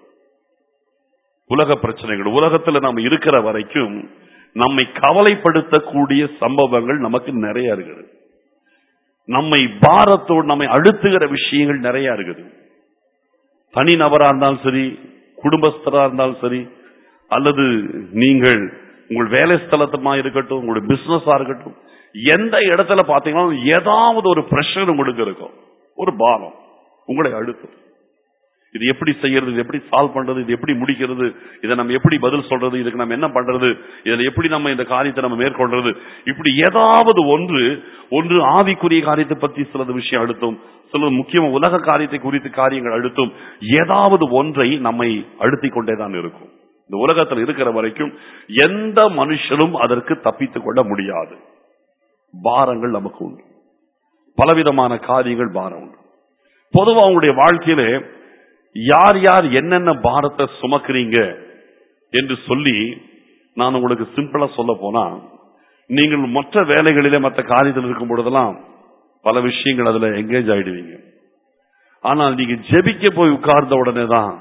உலக பிரச்சனைகள், உலகத்தில் நாம் இருக்கிற வரைக்கும் நம்மை கவலைப்படுத்தக்கூடிய சம்பவங்கள் நமக்கு நிறைய இருக்குது. நம்மை பாரத்தோடு நம்மை அழுத்துகிற விஷயங்கள் நிறைய இருக்குது. தனி நபரா இருந்தாலும் சரி, குடும்பஸ்தரா இருந்தாலும் சரி, அல்லது நீங்கள் உங்கள் வேலை ஸ்தலத்தமா இருக்கட்டும், உங்களுடைய பிசினஸா இருக்கட்டும், எந்த இடத்துல பாத்தீங்கன்னா ஏதாவது ஒரு பிரஷர் உங்களுக்கு இருக்கும், ஒரு பாரம் உங்களை அழுத்தும். இது எப்படி செய்யறது, இது எப்படி சால்வ் பண்றது, இது எப்படி முடிக்கிறது, இதை நம்ம எப்படி பதில் சொல்றது, இதுக்கு நம்ம என்ன பண்றது, இதுல எப்படி நம்ம இந்த காரியத்தை நம்ம மேற்கொள்றது, இப்படி ஏதாவது ஒன்று ஆவிக்குரிய காரியத்தை பற்றி சிலது விஷயம் அழுத்தும், சிலது முக்கியமா உலக காரியத்தை குறித்து காரியங்கள் அழுத்தும். ஏதாவது ஒன்றை நம்மை அழுத்திக் கொண்டேதான் இருக்கும். இந்த உலகத்தில் இருக்கிற வரைக்கும் எந்த மனுஷனும் அதற்கு தப்பித்துக் கொள்ள முடியாது. பாரங்கள் நமக்கு உண்டு, பலவிதமான காரியங்கள் பாரம் உண்டு. பொதுவா உங்களுடைய வாழ்க்கையில யார் யார் என்னென்ன பாரத்தை சுமக்கிறீங்க என்று சொல்லி நான் உங்களுக்கு சிம்பிளா சொல்ல போனா, நீங்கள் மற்ற வேலைகளிலே மற்ற காரியத்தில் இருக்கும் பொழுதெல்லாம் பல விஷயங்கள் அதுல எங்கேஜ் ஆயிடுவீங்க. ஆனால் நீங்க ஜெபிக்க போய் உட்கார்ந்த உடனே தான்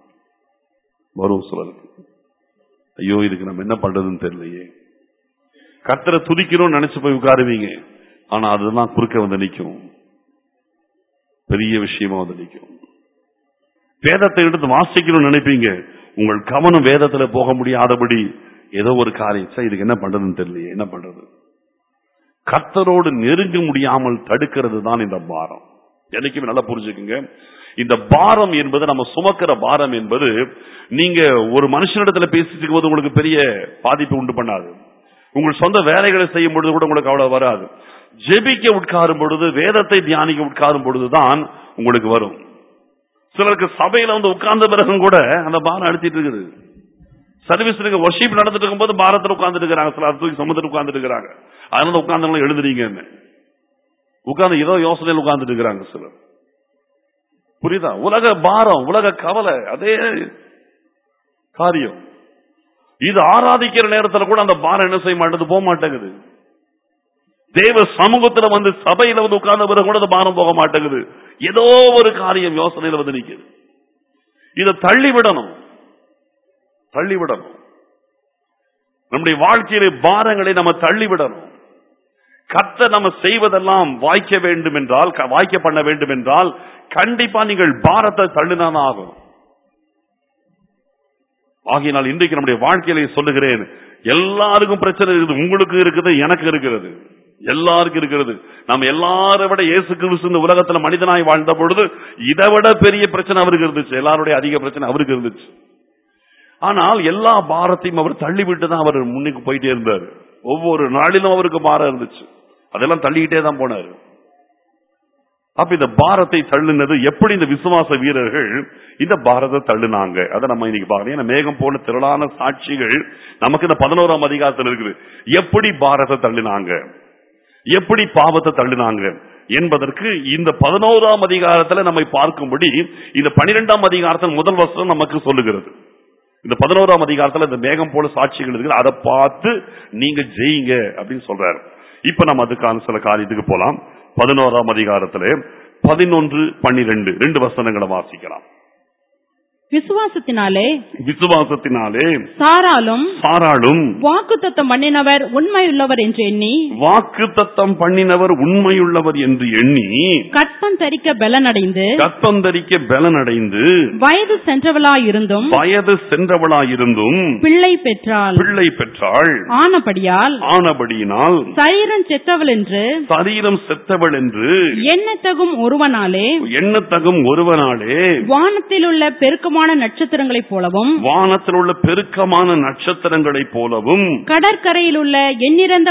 வரும் சிலருக்கு, ஐயோ இதுக்கு நம்ம என்ன பண்றதுன்னு தெரியலையே. கர்த்தரை துதிக்கணும்னு நினைச்சு போய் உட்காருவீங்க, ஆனா அதுதான் குறுக்க வந்து நிற்கும், பெரிய விஷயமா வந்து நிற்கும். வேதத்தை எடுத்து வாசிக்கணும்னு நினைப்பீங்க, உங்கள் கவனம் வேதத்துல போக முடியாதபடி ஏதோ ஒரு காரியம், இதுக்கு என்ன பண்றதுன்னு தெரியலையே, என்ன பண்றது. கர்த்தரோடு நெருங்க முடியாமல் தடுக்கிறது தான் இந்த பாரம். என்னைக்குமே நல்லா புரிஞ்சுக்குங்க, இந்த பாரம் என்பது, நம்ம சுமக்கிற பாரம் என்பது, நீங்க ஒரு மனுஷனிடத்துல பேசிட்டு இருக்கும்போது உங்களுக்கு பெரிய பாதிப்பு உண்டு பண்ணாது. உங்கள் சொந்த வேலைகளை செய்யும் பொழுது கூட உங்களுக்கு அவ்வளவு வராது. ஜெபிக்க உட்காரும் பொழுது, வேதத்தை தியானிக்க உட்காரும் பொழுதுதான் உங்களுக்கு வரும். சிலருக்கு சபையில வந்து உட்கார்ந்த பிறகும் கூட அந்த பாரம் அழுத்திட்டு இருக்குது. சர்வீஸ் வர்ஷிப் நடந்துட்டு இருக்கும் போது பாரத்தில் உட்கார்ந்துட்டு இருக்கிறாங்க, சில தூக்கி சமுத்திரம் உட்கார்ந்துட்டு இருக்கிறாங்க. அதனால உட்கார்ந்து எழுதுறீங்க, உட்கார்ந்து ஏதோ யோசனையில் உட்கார்ந்துட்டு இருக்கிறாங்க சிலர். புரியுதா? உலக பாரம், உலக கவலை, அதே காரியம். இது ஆராதிக்கிற நேரத்தில் கூட அந்த பாரம் என்ன செய்ய மாட்டேங்குது, போக மாட்டேங்குது. தேவ சமூகத்துல வந்து சபையில வந்து உட்கார்ந்த பிறகு கூட அந்த பாரம் போக மாட்டேங்குது. ஏதோ ஒரு காரியம் யோசனையில வந்து நிற்குது. இதை தள்ளிவிடணும். நம்முடைய வாழ்க்கையிலே பாரங்களை நம்ம தள்ளிவிடணும். கர்த்தர் நம்ம செய்வதெல்லாம் வாய்க்க வேண்டும் என்றால், வாய்க்க பண்ண வேண்டும் என்றால், கண்டிப்பா நீங்கள் பாரத்தை தள்ளினான் ஆகும். ஆகையினால் இன்றைக்கு நம்முடைய வாழ்க்கையிலே சொல்லுகிறேன், எல்லாருக்கும் பிரச்சனை இருக்குது. உங்களுக்கு இருக்குது, எனக்கு இருக்கிறது, எல்லாருக்கும் இருக்கிறது. நம்ம எல்லாரை விட இயேசு கிறிஸ்து இந்த உலகத்துல மனிதனாய் வாழ்ந்த பொழுது இதை விட பெரிய பிரச்சனை அவருக்கு இருந்துச்சு, எல்லாருடைய அதிக பிரச்சனை அவருக்கு இருந்துச்சு. ஆனால் எல்லா பாரத்தையும் அவர் தள்ளிவிட்டு தான் அவர் முன்னுக்கு போயிட்டே இருந்தார். ஒவ்வொரு நாளிலும் அவருக்கு பாரம் இருந்துச்சு, அதெல்லாம் தள்ளிக்கிட்டே தான் போனார். அப்ப இந்த பாரத்தை தள்ளினது எப்படி இந்த விசுவாச வீரர்கள் இந்த பாரத்தை தள்ளினாங்க, அதை நம்ம இன்னைக்கு பார்க்கணும். ஏன்னா மேகம் போல திரளான சாட்சிகள் நமக்கு இந்த 11ஆம் அதிகாரத்தில் இருக்குது. எப்படி பாரத்தை தள்ளினாங்க, எப்படி பாவத்தை தள்ளினாங்க என்பதற்கு இந்த 11ஆம் அதிகாரத்தில் நம்மை பார்க்கும்படி இந்த 12ஆம் அதிகாரத்தில் முதல் வசனம் நமக்கு சொல்லுகிறது. இந்த 11ஆம் அதிகாரத்தில் இந்த மேகம் போல சாட்சிகள் இருக்குது, அதை பார்த்து நீங்க ஜெயிங்க அப்படின்னு சொல்றாரு. இப்ப நம்ம அதுக்கான சில காரியத்துக்கு போலாம். 11ஆம் அதிகாரத்திலே 11, 12 2 வசனங்களை வாசிக்கலாம். விசுவாசத்தினாலே சாராளும் வாக்குத்தத்தம் பண்ணினவர் உண்மையுள்ளவர் என்று எண்ணி கற்பம் தரிக்க பலனடைந்து வயது சென்றவளாயிருந்தும் பிள்ளை பெற்றாள். ஆனபடியினால் சரீரம் செத்தவள் என்று எண்ணத்தகும் ஒருவனாலே வானத்தில் உள்ள பெருக்கமான நட்சத்திரங்களைப் போலவும் கடற்கரையில் உள்ள எண்ணிறந்த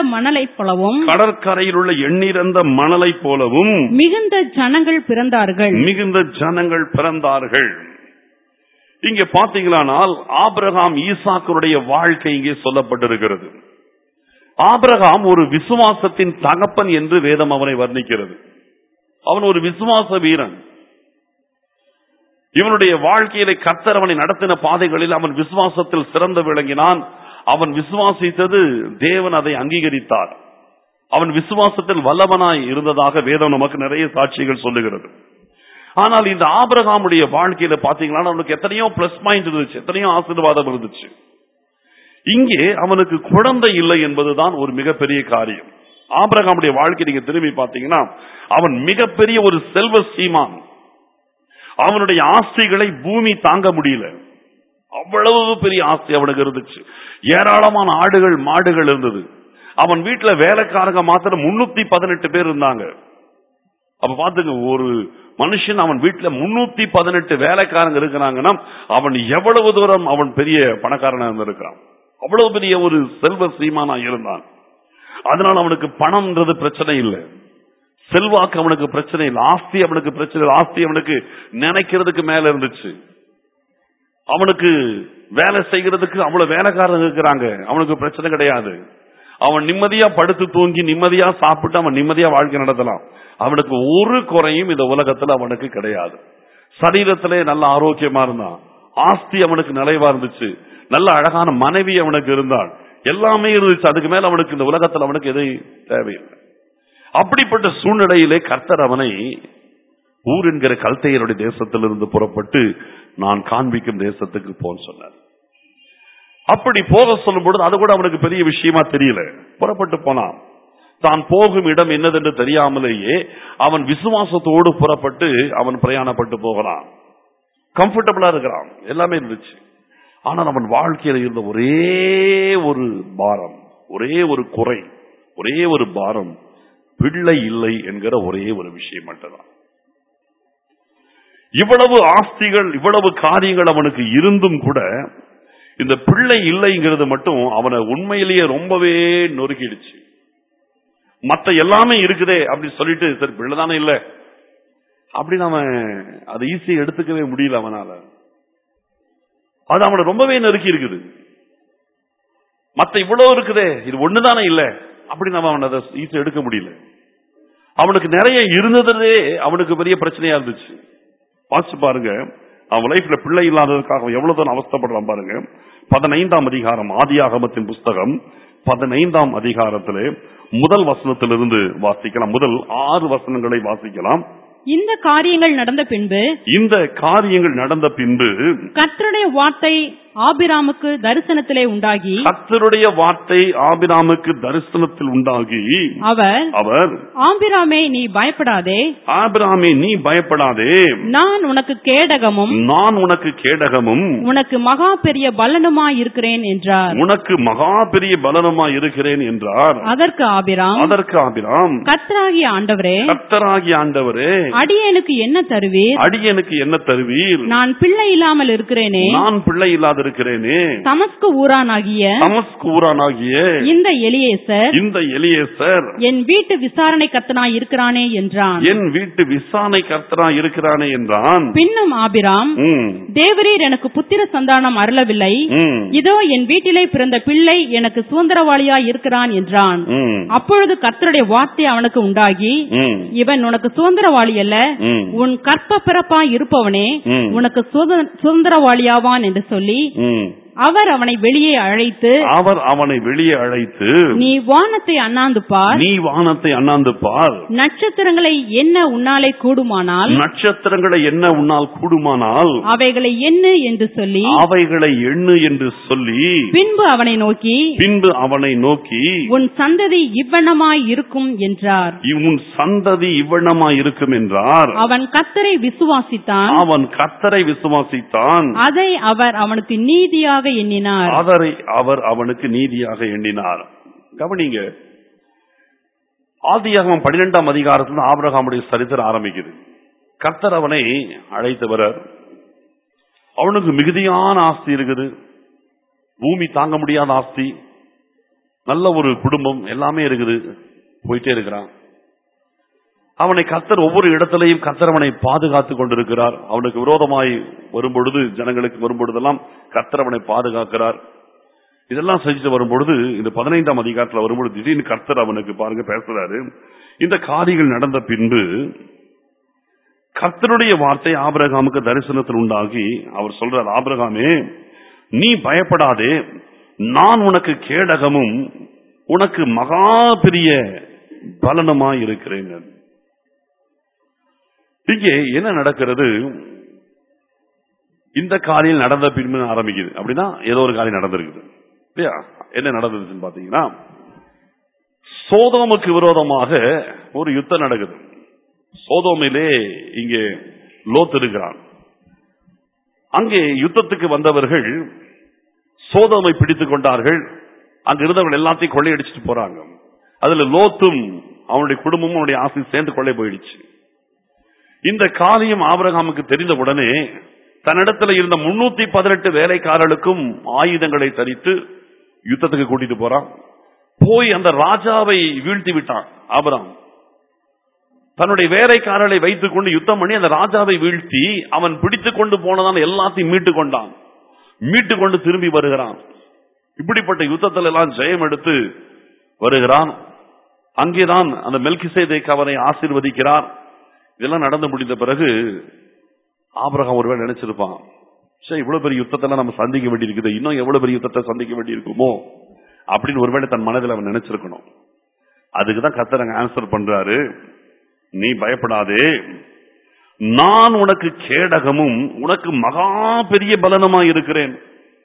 மணலைப் போலவும் மிகுந்த ஜனங்கள் பிறந்தார்கள். இங்கே பாத்தீங்களானால் ஆபிரகாம் ஈசாக்குடைய வாழ்க்கை இங்கே சொல்லப்பட்டிருக்கிறது. ஆபிரகாம் ஒரு விசுவாசத்தின் தகப்பன் என்று வேதம் அவனை வர்ணிக்கிறது. அவன் ஒரு விசுவாச வீரன். இவனுடைய வாழ்க்கையில கர்த்தர் அவனை நடத்தின பாதைகளில் அவன் விசுவாசத்தில் சிறந்து விளங்கினான். அவன் விசுவாசித்தது தேவன் அதை அங்கீகரித்தார். அவன் விசுவாசத்தில் வல்லவனாய் இருந்ததாக வேதம் நமக்கு நிறைய சாட்சிகள் சொல்லுகிறது. ஆனால் இந்த ஆபிரகாமுடைய வாழ்க்கையில பாத்தீங்கன்னா அவனுக்கு எத்தனையோ பிளஸ் பாயிண்ட் இருந்துச்சு, எத்தனையோ ஆசீர்வாதம் இருந்துச்சு. இங்கே அவனுக்கு குழந்தை இல்லை என்பதுதான் ஒரு மிகப்பெரிய காரியம். ஆபிரகாமுடைய வாழ்க்கை நீங்க திரும்பி பாத்தீங்கன்னா அவன் மிகப்பெரிய ஒரு செல்வ சீமான். அவனுடைய ஆஸ்திகளை பூமி தாங்க முடியல, அவ்வளவு பெரிய ஆஸ்தி அவனுக்கு இருந்துச்சு. ஏராளமான ஆடுகள் மாடுகள் இருந்தது. அவன் வீட்டுல வேலைக்காரங்க மாத்திரம் 318 பேர் இருந்தாங்க. அப்ப பாத்துங்க, ஒரு மனுஷன் அவன் வீட்டுல 318 வேலைக்காரங்க இருக்கிறாங்கன்னா அவன் எவ்வளவு தூரம் அவன் பெரிய பணக்காரனா இருந்திருக்கான். அவ்வளவு பெரிய ஒரு செல்வ சீமானா இருந்தான். அதனால அவனுக்கு பணம்ன்றது பிரச்சனை இல்லை, செல்வாக்கு அவனுக்கு பிரச்சனை இல்லை, ஆஸ்தி அவனுக்கு பிரச்சனை இல்லை. ஆஸ்தி அவனுக்கு நினைக்கிறதுக்கு மேல இருந்துச்சு. அவனுக்கு வேலை செய்கிறதுக்கு அவ்வளவு வேலைக்காரங்க இருக்கிறாங்க, அவனுக்கு பிரச்சனை கிடையாது. அவன் நிம்மதியா படுத்து தூங்கி நிம்மதியா சாப்பிட்டு அவன் நிம்மதியா வாழ்க்கை நடத்தலாம். அவனுக்கு ஒரு குறையும் இந்த உலகத்துல அவனுக்கு கிடையாது. சரீரத்திலே நல்ல ஆரோக்கியமா இருந்தான், ஆஸ்தி அவனுக்கு நிறைவா இருந்துச்சு, நல்ல அழகான மனைவி அவனுக்கு இருந்தாள், எல்லாமே இருந்துச்சு. அதுக்கு மேல அவனுக்கு இந்த உலகத்துல அவனுக்கு எதையும் தேவையில்லை. அப்படிப்பட்ட சூழ்நிலையிலே கர்த்தர் அவனை ஊர் என்கிற கல்தையருடைய தேசத்திலிருந்து புறப்பட்டு நான் காண்பிக்கும் தேசத்துக்கு போக சொன்னார். அப்படி போக சொல்லும் பொழுது அது கூட அவனுக்கு பெரிய விஷயமா தெரியல. புறப்பட்டு போனான். தான் போகும் இடம் என்னதென்று தெரியாமலேயே அவன் விசுவாசத்தோடு புறப்பட்டு அவன் பிரயாணப்பட்டு போகிறான். கம்ஃபர்டபுளா இருக்கிறான், எல்லாமே இருந்துச்சு. ஆனால் அவன் வாழ்க்கையில இருந்த ஒரே ஒரு பாரம், ஒரே ஒரு குறை, ஒரே ஒரு பாரம், பிள்ளை இல்லை என்கிற ஒரே ஒரு விஷயம் மட்டும்தான். இவ்வளவு ஆஸ்திகள், இவ்வளவு காரியங்கள் அவனுக்கு இருந்தும் கூட இந்த பிள்ளை இல்லைங்கிறது மட்டும் அவனை உண்மையிலேயே ரொம்பவே நொறுக்கிடுச்சு. மற்ற எல்லாமே இருக்குதே அப்படின்னு சொல்லிட்டு சரி பிள்ளை தானே இல்லை அப்படின்னு அவன் அதை ஈஸியா எடுத்துக்கவே முடியல. அவனால அது அவனை ரொம்பவே நெருக்கி இருக்குது. மற்ற இவ்வளவு இருக்குதே, இது ஒண்ணுதானே இல்லை அப்படின்னு அவன் அதை ஈஸியா எடுக்க முடியல. அவனுக்கு நிறைய இருந்ததே அவனுக்கு பெரிய பிரச்சனையா இருந்துச்சு. வாசிச்சு பாருங்க, அவன் லைஃப்ல பிள்ளை இல்லாததுக்காக எவ்வளவு தான் அவஸ்தப்படுறான் பாருங்க. 15ஆம் அதிகாரம், ஆதியாகமத்தின் புஸ்தகம் 15ஆம் அதிகாரத்திலே முதல் வசனத்திலிருந்து வாசிக்கலாம். முதல் 6 வசனங்களை வாசிக்கலாம். இந்த காரியங்கள் நடந்த பின்பு கர்த்தருடைய வார்த்தை ஆபிராமுக்கு தரிசனத்திலே உண்டாகி, கர்த்தருடைய வார்த்தை ஆபிராமுக்கு தரிசனத்தில் உண்டாகி அவர் ஆபிராமே நீ பயப்படாதே, ஆபிராமே நீ பயப்படாதே, நான் உனக்கு கேடகமும் உனக்கு மகா பெரிய பலனுமாய் இருக்கிறேன் என்றார். உனக்கு மகா பெரிய பலனுமாய் இருக்கிறேன் என்றார். அதற்கு ஆபிராம் கர்த்தராகிய ஆண்டவரே அடியேனுக்கு என்ன தருவீர்? நான் பிள்ளை இல்லாமல் இருக்கிறேனே, தமஸ்கு ஊரானாகிய இந்த எலியேசர் என் வீட்டு விசாரணை கர்த்தனாய் இருக்கிறானே என்றான். பின்னும் ஆபிராம், தேவரீர் எனக்கு புத்திர சந்தானம் அருளவில்லை, இதோ என் வீட்டிலே பிறந்த பிள்ளை எனக்கு சுதந்திரவாளியாய் இருக்கிறான் என்றான். அப்பொழுது கர்த்தருடைய வார்த்தை அவனுக்கு உண்டாகி, இவன் உனக்கு சுதந்திரவாளி அல்ல, உன் கற்ப பிறப்பாய் இருப்பவனே உனக்கு சுதந்திரவாளியாவான் என்று சொல்லி அவர் அவனை வெளியே அழைத்து நீ வானத்தை அண்ணாந்து பார், நட்சத்திரங்களை என்ன உன்னால் கூடுமானால் அவைகளை எண்ணு என்று சொல்லி பின்பு அவனை நோக்கி உன் சந்ததி இவ்வண்ணமாய் இருக்கும் என்றார். அவன் கர்த்தரை விசுவாசித்தான், அதை அவர் அவனுக்கு நீதியாக எண்ணினார். கவனிங்க, ஆதியாகமம் 12ஆம் அதிகாரத்தில் ஆபிரகாமுடைய சரித்திரம் ஆரம்பிக்குது. கர்த்தர் அவனை அழைத்தவர், அவனுக்கு மிகுதியான ஆஸ்தி இருக்குது, பூமி தாங்க முடியாத ஆஸ்தி, நல்ல ஒரு குடும்பம், எல்லாமே இருக்குது, போயிட்டே இருக்கிறான். அவனை கர்த்தர் ஒவ்வொரு இடத்திலையும் கர்த்தர் அவனை பாதுகாத்துக் கொண்டிருக்கிறார். அவனுக்கு விரோதமாய் வரும்பொழுது, ஜனங்களுக்கு வரும்பொழுதெல்லாம் கர்த்தர் அவனை பாதுகாக்கிறார். இதெல்லாம் செஞ்சுட்டு வரும்பொழுது இந்த 15ஆம் அதிகாரத்தில் வரும்பொழுது திடீர்னு கர்த்தர் அவனுக்கு பாருங்க பேசுறாரு. இந்த காரியங்கள் நடந்த பின்பு கர்த்தருடைய வார்த்தை ஆபிரகாமுக்கு தரிசனத்தில் உண்டாகி அவர் சொல்றார், ஆபிரகாமே நீ பயப்படாதே, நான் உனக்கு கேடகமும் உனக்கு மகா பெரிய பலனுமாய் இருக்கிறேன். இங்கே என்ன நடக்கிறது? இந்த காரியம் நடந்த பின்பு ஆரம்பிக்குது. அப்படின்னா ஏதோ ஒரு காரியம் நடந்திருக்குது இல்லையா? என்ன நடந்ததுன்னு பாத்தீங்கன்னா, சோதோமுக்கு விரோதமாக ஒரு யுத்தம் நடக்குது. சோதோமிலே இங்கே லோத் இருக்கிறான். அங்கே யுத்தத்துக்கு வந்தவர்கள் சோதோமை பிடித்துக் கொண்டார்கள். அங்க இருந்தவர்கள் எல்லாத்தையும் கொள்ளையடிச்சிட்டு போறாங்க. அதுல லோத்தும் அவனுடைய குடும்பமும் அவனுடைய ஆசை சேர்ந்து கொள்ளை போயிடுச்சு. இந்த காரியம் ஆபிரகாமுக்கு தெரிந்த உடனே தன்னிடத்தில் இருந்த 318 வேலைக்காரர்களுக்கும் ஆயுதங்களை தரித்து யுத்தத்துக்கு கூட்டிட்டு போறான். போய் அந்த ராஜாவை வீழ்த்தி விட்டான். ஆபிரகாம் தன்னுடைய வேலைக்காரர்களை வைத்துக் கொண்டு யுத்தம் பண்ணி அந்த ராஜாவை வீழ்த்தி அவன் பிடித்துக் கொண்டு போனதான் எல்லாத்தையும் மீட்டு கொண்டான். மீட்டு கொண்டு திரும்பி வருகிறான். இப்படிப்பட்ட யுத்தத்தில் எல்லாம் ஜெயம் எடுத்து வருகிறான். அங்கேதான் அந்த மெல்கிசேதேக் அவனை ஆசீர்வதிக்கிறார். இதெல்லாம் நடந்து முடிந்த பிறகு ஆபிரகாம் ஒருவேளை நினைச்சிருப்பான், சரி இவ்வளவு பெரிய யுத்தத்தெல்லாம் நம்ம சந்திக்க வேண்டியிருக்குது, இன்னும் எவ்வளவு பெரிய யுத்தத்தை சந்திக்க வேண்டியிருக்குமோ அப்படின்னு ஒருவேளை தன் மனதில் அவன் நினைச்சிருக்கணும். அதுக்குதான் கர்த்தர் அங்க ஆன்சர் பண்றாரு, நீ பயப்படாதே, நான் உனக்கு கேடகமும் உனக்கு மகா பெரிய பலனுமா இருக்கிறேன்.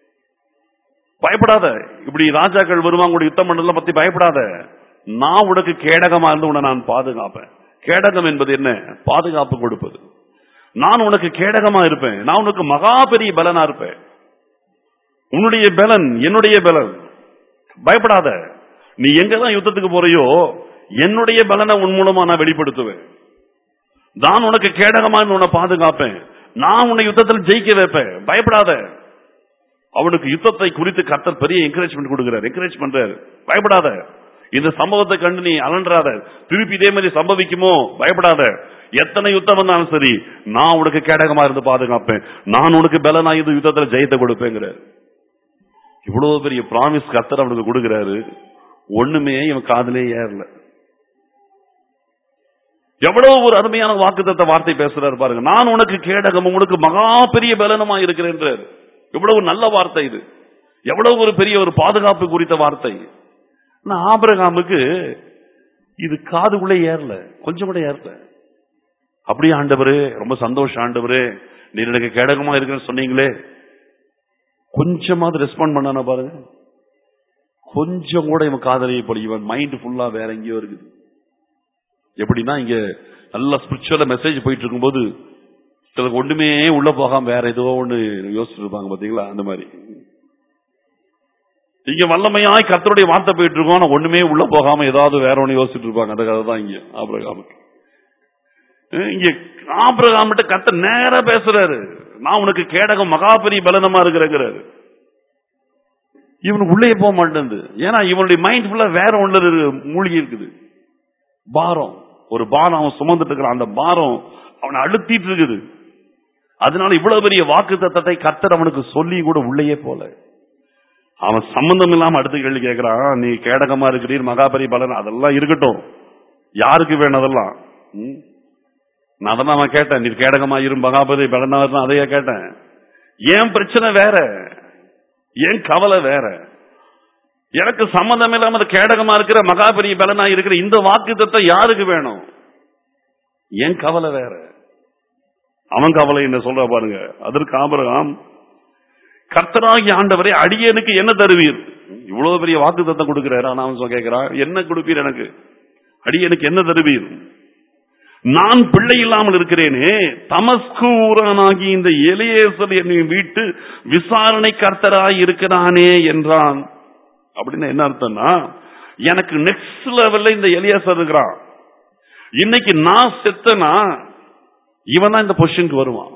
பயப்படாத. இப்படி ராஜாக்கள் வருவாங்க யுத்தம் பண்ணதெல்லாம் பத்தி பயப்படாத. நான் உனக்கு கேடகமா இருந்து உன்னை நான் பாதுகாப்பேன். கேடகம் என்பது என்ன? பாதுகாப்பு கொடுப்பது. நான் உனக்கு கேடகமா இருப்பேன். நான் உனக்கு மகா பெரிய பலனா இருப்பேன். உன்னுடைய பலன் என்னுடைய பலன். பயப்படாத. நீ எங்கதான் யுத்தத்துக்கு போறையோ என்னுடைய பலனை உன் மூலமா நான் வெளிப்படுத்துவேன். நான் உனக்கு கேடகமா உன்னை பாதுகாப்பேன். நான் உன்னை யுத்தத்தில் ஜெயிக்க வைப்பேன். பயப்படாத. அவனுக்கு யுத்தத்தை குறித்து கர்த்தர் பெரிய என்கரேஜ்மெண்ட் கொடுக்கிறார். என்கரேஜ் பண்றாரு. பயப்படாத. இந்த சம்பவத்தை கண்டு நீ அலன்றாத. திருப்பி இதே மாதிரி சம்பவிக்குமோ பயப்படாத. எத்தனை யுத்தம் வந்தாலும் சரி, நான் உனக்கு கேடகமா இருந்து பாதுகாப்பேன். நான் உனக்கு பலனா இது யுத்தத்தில் ஜெயத்தை கொடுப்பேங்கிறார். இவ்வளவு பெரிய பிராமிஸ் கர்த்தர் அவனுக்கு கொடுக்கிறாரு. ஒண்ணுமே இவன் காதிலே ஏறல. எவ்வளவு ஒரு அருமையான வாக்குத்தத்த வார்த்தை பேசுறாரு பாருங்க. நான் உனக்கு கேடகமும் உனக்கு மகா பெரிய பலனுமா இருக்கிறேன். எவ்வளவு நல்ல வார்த்தை இது. எவ்வளவு ஒரு பெரிய ஒரு பாதுகாப்பு குறித்த வார்த்தை. ஆபிரகாமுக்கு இது காதுக்குள்ளே ஏறல, கொஞ்சம் கூட ஏறல. அப்படியே ஆண்டவரே, ரொம்ப சந்தோஷம் ஆண்டவரே, நீர் எனக்கு கேடகமா இருக்குன்னு சொன்னீங்களே, கொஞ்சமாவது ரெஸ்பாண்ட் பண்ணான பாருங்க. கொஞ்சம் கூட இவன் காதலியை போல இவன் மைண்ட் ஃபுல்லா வேற எங்கேயோ இருக்குது. எப்படின்னா இங்க நல்ல ஸ்பிரிச்சுவலா மெசேஜ் போயிட்டு இருக்கும்போது சிலருக்கு ஒண்ணுமே உள்ள போகாம வேற ஏதோ ஒண்ணு யோசிச்சுட்டு இருப்பாங்க பாத்தீங்களா? அந்த மாதிரி இங்க வல்லமையாய் கர்த்தருடைய வார்த்தை போயிட்டு இருக்கோம், ஆனா ஒண்ணுமே உள்ள போகாம ஏதாவது வேற ஒண்ணு யோசிச்சுட்டு இருப்பாங்க. அந்த கதை தான் இங்க ஆபிரகாமுக்கு. இங்க ஆபிரகாம்கிட்ட கர்த்தர் நேரா பேசுறாரு. நான் உனக்கு கேடகம் மகா பெரிய பலனமா இருக்கிறேங்கிறாரு. இவனுக்கு உள்ளே போக மாட்டேங்குது. ஏன்னா இவனுடைய மைண்ட் ஃபுல்லா வேற ஒண்ணு மூழ்கி இருக்குது. பாரம், ஒரு பாரம் அவன் சுமந்துட்டு இருக்கிறான். அந்த பாரம் அவனை அழுத்திட்டு இருக்குது. அதனால இவ்வளவு பெரிய வாக்கு தத்தத்தை கர்த்தர் அவனுக்கு சொல்லி கூட உள்ளேயே போல. அவன் சம்பந்தம் இல்லாம அடுத்த கேள்வி கேட்கிறான், நீ கேடகமா இருக்கிறீர் மகாபரி பலன், அதெல்லாம் இருக்கட்டும், யாருக்கு வேணும் அதெல்லாம்? நான் அதெல்லாம் நான் கேட்டேன், நீ கேடகமா இரு மகாபரி பலனா அதையே கேட்டேன். ஏன் பிரச்சனை வேற? ஏன் கவலை வேற? எனக்கு சம்மந்தம் இல்லாம கேடகமா இருக்கிற மகாபெரிய பலனா இருக்கிற இந்த வாக்குத்தத்தம் யாருக்கு வேணும்? ஏன் கவலை வேற? அவன் கவலை என்ன சொல்ற பாருங்க. அதற்கு ஆபிரகாம், கர்த்தராகிய ஆண்டவரே, அடியேனுக்கு என்ன தருவீர்? இவ்வளவு பெரிய வாக்குத்தத்தம் கொடுக்கிறாரு. ஆனா அவன் கேட்கிறான், என்ன கொடுப்பீர் எனக்கு? அடியேனுக்கு என்ன தருவீர்? நான் பிள்ளை இல்லாமல் இருக்கிறேனே, தமஸ்கு ஊரானாகி இந்த எலியேசர் என்னை வீட்டு விசாரணை கர்த்தராய் இருக்கிறானே என்றான். அப்படின்னு என்ன அர்த்தம்னா, எனக்கு நெக்ஸ்ட் லெவல்ல இந்த எலியேசர் இருக்கிறான். இன்னைக்கு நான் செத்தனா இவன் தான் இந்த பொசிஷனுக்கு வருவான்.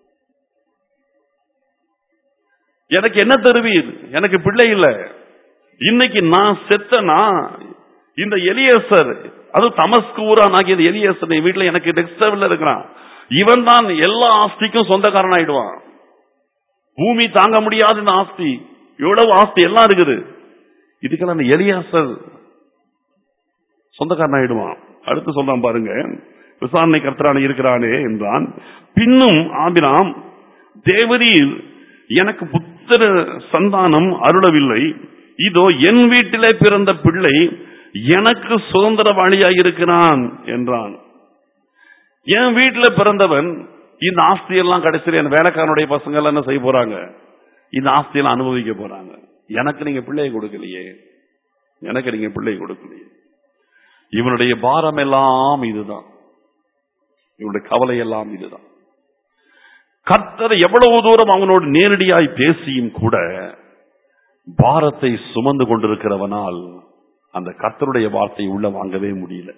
எனக்கு என்ன தருவீர்? எனக்கு பிள்ளை இல்ல. இன்னைக்கு நான் செத்தனா இந்த எலியேசர், அது தமஸ்கு ஊரானாகிய இந்த எலியேசர் வீட்டுல எனக்கு நெக்ஸ்ட் லெவல்ல இருக்கிறான். இவன் தான் எல்லா ஆஸ்திக்கும் சொந்தக்காரன் ஆயிடுவான். பூமி தாங்க முடியாத இந்த ஆஸ்தி, எவ்வளவு ஆஸ்தி எல்லாம் இருக்குது, இதுக்கெல்லாம் அந்த எலியாசர் சொந்தக்காரன் ஆயிடுவான். அடுத்து சொல்றான் பாருங்க, விசாரணை கர்த்தரான இருக்கிறானே என்றான். பின்னும் ஆபிராம், தேவரீர் எனக்கு புத்திர சந்தானம் அருளவில்லை, இதோ என் வீட்டிலே பிறந்த பிள்ளை எனக்கு சுதந்திரவாளியாய் இருக்கிறான் என்றான். என் வீட்டுல பிறந்தவன் இந்த ஆஸ்தியெல்லாம் கடைசியில் என் வேலைக்காரனுடைய பசங்க எல்லாம் என்ன செய்ய போறாங்க? இந்த ஆஸ்தியெல்லாம் அனுபவிக்க போறாங்க. எனக்கு நீங்க பிள்ளையை கொடுக்கலையே, எனக்கு நீங்க பிள்ளையை கொடுக்கலையே. இவனுடைய பாரம் எல்லாம் இதுதான், இவனுடைய கவலை எல்லாம் இதுதான். கர்த்தர் எவ்வளவு தூரம் அவனோடு நேரடியாய் பேசியும் கூட பாரத்தை சுமந்து கொண்டிருக்கிறவனால் அந்த கர்த்தருடைய வார்த்தை உள்ள வாங்கவே முடியல.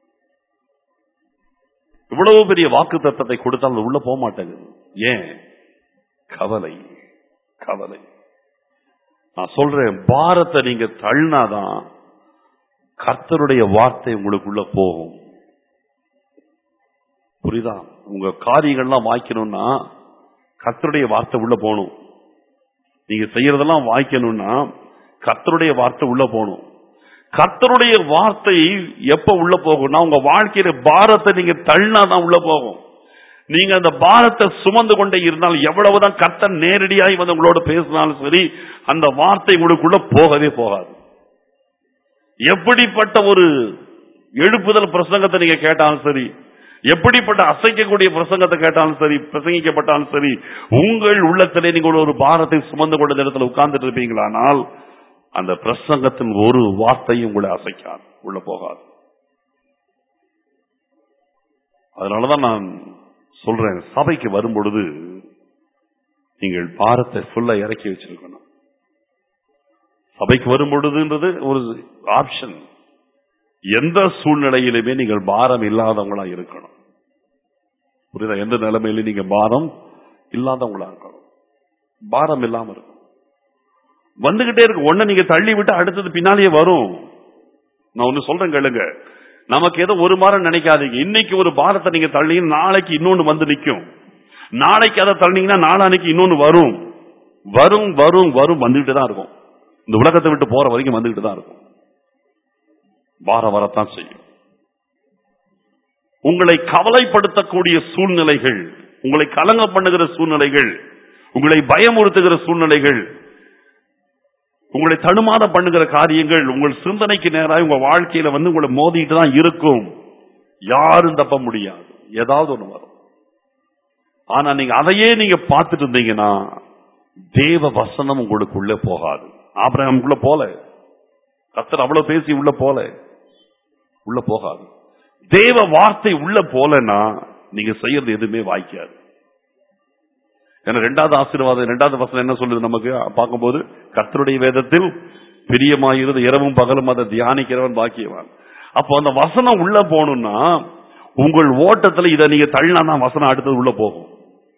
இவ்வளவு பெரிய வாக்கு தத்தத்தை கொடுத்தால் உள்ள போக மாட்டேங்குது. ஏன்? கவலை, கவலை. நான் சொல்றேன், பாரத்தை நீங்க தள்ளினாதான் கர்த்தருடைய வார்த்தை உங்களுக்குள்ள போகும். புரியுதா? உங்க காரியங்கள்லாம் வாய்க்கணும்னா கர்த்தருடைய வார்த்தை உள்ள போகணும். நீங்க செய்யறதெல்லாம் வாய்க்கணும்னா கர்த்தருடைய வார்த்தை உள்ள போகணும். கர்த்தருடைய வார்த்தை எப்ப உள்ள போகும்னா, உங்க வாழ்க்கையில பாரத்தை நீங்க தள்ளினாதான் உள்ள போகும். நீங்க அந்த பாரத்தை சுமந்து கொண்டே இருந்தால், எவ்வளவுதான் கர்த்தர் நேரடியாய் வந்து உங்களோட பேசினாலும் சரி, அந்த வார்த்தை உங்களுக்குள்ள போகவே போகாது. எப்படிப்பட்ட ஒரு எழுப்புதல் பிரசங்கத்தை நீங்க கேட்டாலும் சரி, எப்படிப்பட்ட அசைக்கக்கூடிய பிரசங்கத்தை கேட்டாலும் சரி, பிரசங்கிக்கப்பட்டாலும் சரி, உங்கள் உள்ளத்திலே நீங்கள் ஒரு பாரத்தை சுமந்து கொண்ட இடத்துல உட்கார்ந்துட்டு இருப்பீங்களானால் அந்த பிரசங்கத்தின் ஒரு வார்த்தையும் உங்களை அசைக்காது, உள்ள போகாது. அதனாலதான் நான் சொல்றேன், சபைக்கு வரும் பொழுது நீங்கள் பாரத்தை ஃபுல்லா இறக்கி வச்சிருக்கணும். சபைக்கு வரும் பொழுதுன்றது ஒரு ஆப்ஷன். எந்த சூழ்நிலையிலுமே நீங்கள் பாரம் இல்லாதவங்களா இருக்கணும். புரியுதா? எந்த நிலைமையிலும் நீங்க பாரம் இல்லாதவங்களா இருக்கணும். பாரம் இல்லாம இருக்கும். வந்துகிட்டே இருக்கு. ஒண்ணு நீங்க தள்ளி விட்டு அடுத்தது பின்னாலேயே வரும். நான் ஒண்ணு சொல்றேன் கேளுங்க. நமக்கு ஏதோ ஒரு மாதம் நினைக்காதீங்க. இன்னைக்கு ஒரு பாரத்தை நீங்க தள்ளி நாளைக்கு இன்னொன்னு வந்து நிற்கும். நாளைக்கு அதை தள்ளினீங்கன்னா நாளானைக்கு இன்னொன்னு வரும். வரும் வரும் வரும் வந்துகிட்டு தான் இருக்கும். இந்த உலகத்தை விட்டு போற வரைக்கும் வந்துகிட்டு தான் இருக்கும். பாரம் வரத்தான் செய்யும். உங்களை கவலைப்படுத்தக்கூடிய சூழ்நிலைகள், உங்களை கலங்க பண்ணுகிற சூழ்நிலைகள், உங்களை பயமுறுத்துகிற சூழ்நிலைகள், உங்களை தடுமாற பண்ணுகிற காரியங்கள் உங்கள் சிந்தனைக்கு நேராக உங்க வாழ்க்கையில வந்து உங்களை மோதிட்டு தான் இருக்கும். யாரும் தப்ப முடியாது. ஏதாவது ஒண்ணு வரும். ஆனா நீங்க அதையே நீங்க பார்த்துட்டு இருந்தீங்கன்னா தேவ வசனம் உங்களுக்குள்ள போகாது. ஆபிரகாமுக்குள்ள போல, கர்த்தர் அவ்வளவு பேசி உள்ள போகாது. தேவ வார்த்தை உள்ள போலன்னா நீங்க செய்யறது எதுவுமே வாய்க்காது. ஏன்னா இரண்டாவது ஆசீர்வாதம், இரண்டாவது வசனம் என்ன சொல்லுது நமக்கு பார்க்கும்போது, கர்த்தருடைய வேதத்தில் பிரியமாயிருந்து இரவும் பகலும் அதை தியானிக்கிறவன் பாக்கியவான். அப்போ அந்த வசனம் உள்ள போகணும்னா உங்கள் ஓட்டத்துல இதை நீங்க தள்ளினா வசனம் அடுத்தது உள்ள போகும்.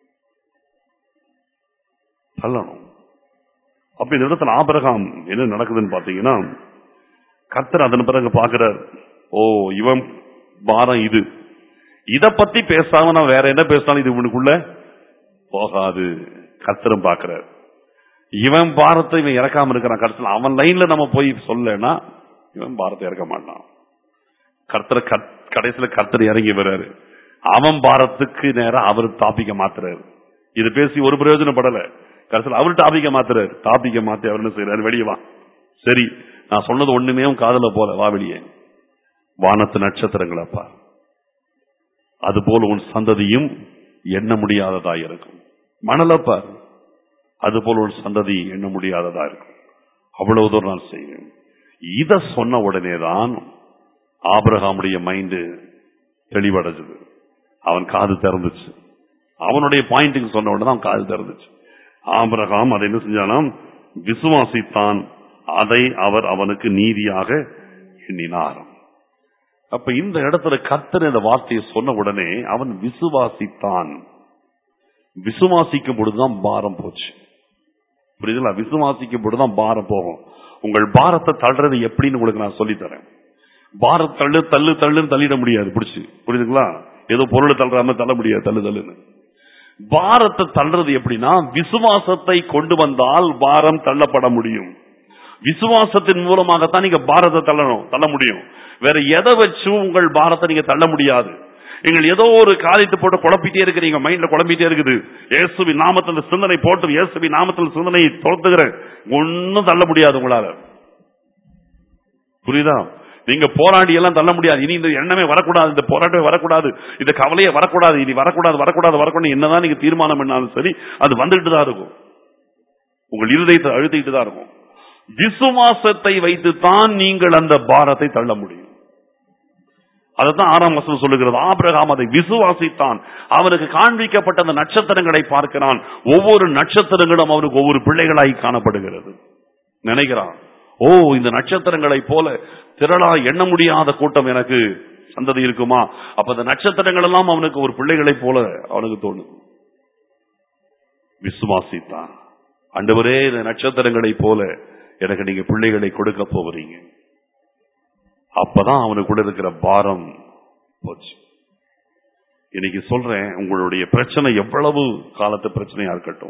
தள்ளணும். அப்ப இந்த இடத்துல ஆபிரகாம் என்ன நடக்குதுன்னு பாத்தீங்கன்னா, கர்த்தர் அதன் பிறகு பாக்குறார், ஓ இவன் பாரம் இது, இத பத்தி பேசாம நான் வேற என்ன பேசினாலும் இது இவனுக்குள்ள போகாது. கர்த்தரும் பாக்குறார், இவன் பாரத்தை இவன் இறக்காம இருக்கிறான். கர்த்தர் அவன் லைன்ல நம்ம போய் சொல்லனா இவன் பாரத்தை இறக்க மாட்டான். கர்த்தர் கடைசியில கர்த்தர் இறங்கி வர்றாரு. அவன் பாரத்துக்கு நேரம் அவர் டாபிக்க மாத்துறாரு. இது பேசி ஒரு பிரயோஜனப்படல. கடைசியில் அவர் டாபிக்க மாத்துறாரு. டாபிக்க மாத்தி அவர் என்ன செய்யறாரு? வெளியே வா, சரி நான் சொன்னது ஒண்ணுமே காதுல போல, வா வெளியே. வானத்து நட்சத்திரங்களப்பா, அதுபோல உன் சந்ததியும் எண்ண முடியாததா இருக்கும். மணலப்பார், அதுபோல ஒரு சந்ததி எண்ண முடியாததா இருக்கும். அவ்வளவு தூரம் நான் செய்வேன். இத சொன்ன உடனேதான் ஆபிரகாமுடைய மைண்டு தெளிவடைஞ்சது. அவன் காது திறந்துச்சு. அவனுடைய பாயிண்ட்டுக்கு சொன்ன உடனே அவன் காது திறந்துச்சு. ஆபிரகாம் அதை என்ன செஞ்சானாம்? விசுவாசித்தான், அதை அவர் அவனுக்கு நீதியாக எண்ணினார். அப்ப இந்த இடத்துல கர்த்தர் இந்த வார்த்தையை சொன்ன உடனே அவன் விசுவாசித்தான். விசுவாசிக்கும் பொழுதுதான் பாரம் போச்சு. புரியுதுங்களா? விசுவாசிக்கும் பொழுதுதான் பாரம் போகும். உங்கள் பாரத்தை தள்ளுறது எப்படின்னு உங்களுக்கு நான் சொல்லி தரேன். பாரத்தை தள்ளு தள்ளு தள்ளுன்னு தள்ளிட முடியாது பிடிச்சு. புரியுதுங்களா? ஏதோ பொருளை தள்ளுறாம தள்ள முடியாது. தள்ளு தள்ளுன்னு பாரத்தை தள்ளுறது எப்படின்னா, விசுவாசத்தை கொண்டு வந்தால் பாரம் தள்ளப்பட முடியும். விசுவாசத்தின் மூலமாகத்தான் நீங்க பாரத்தை தள்ள முடியும். வேற எதை வச்சும் உங்கள் பாரத்தை நீங்க தள்ள முடியாது. நீங்கள் ஏதோ ஒரு காரியத்தை போட்டு குழப்பிட்டே இருக்கிறீங்க, மைண்ட்ல குழம்பிட்டே இருக்குது. இயேசுவின் நாமத்தில் சிந்தனை போட்டு இயேசுவின் நாமத்தில் சிந்தனையை தோத்துகிற ஒன்னும் தள்ள முடியாது உங்களால. புரியுதா? நீங்க போராடி எல்லாம் தள்ள முடியாது. இனி இந்த எண்ணமே வரக்கூடாது, இந்த போராட்டமே வரக்கூடாது, இந்த கவலையே வரக்கூடாது, இனி வரக்கூடாது வரக்கூடாது வரக்கூடாது என்னதான் நீங்க தீர்மானம் பண்ணாலும் சரி, அது வந்துட்டு தான் இருக்கும். உங்கள் இருதயத்தை அழுத்திட்டு தான் இருக்கும். விசுவாசத்தை வைத்துத்தான் நீங்கள் அந்த பாரத்தை தள்ள முடியும். அதைத்தான் 6ஆம் வசனம் சொல்லுகிறது. ஆபிரகாம் அதை விசுவாசித்தான், அவனுக்கு காண்பிக்கப்பட்ட அந்த நட்சத்திரங்களை பார்க்கிறான். ஒவ்வொரு நட்சத்திரங்களும் அவனுக்கு ஒவ்வொரு பிள்ளைகளாய் காணப்படுகிறது. நினைக்கிறான், ஓ இந்த நட்சத்திரங்களை போல திரளா எண்ண முடியாத கூட்டம் எனக்கு சந்ததி இருக்குமா? அப்ப அந்த நட்சத்திரங்கள் எல்லாம் அவனுக்கு ஒரு பிள்ளைகளை போல அவனுக்கு தோணுது. விசுவாசித்தான், ஆண்டவரே இந்த நட்சத்திரங்களை போல எனக்கு நீங்க பிள்ளைகளை கொடுக்க போகிறீங்க. அப்பதான் அவனுக்குள்ள இருக்கிற பாரம் போச்சு. இன்னைக்கு சொல்றேன், உங்களுடைய பிரச்சனை எவ்வளவு காலத்து பிரச்சனையா இருக்கட்டும்,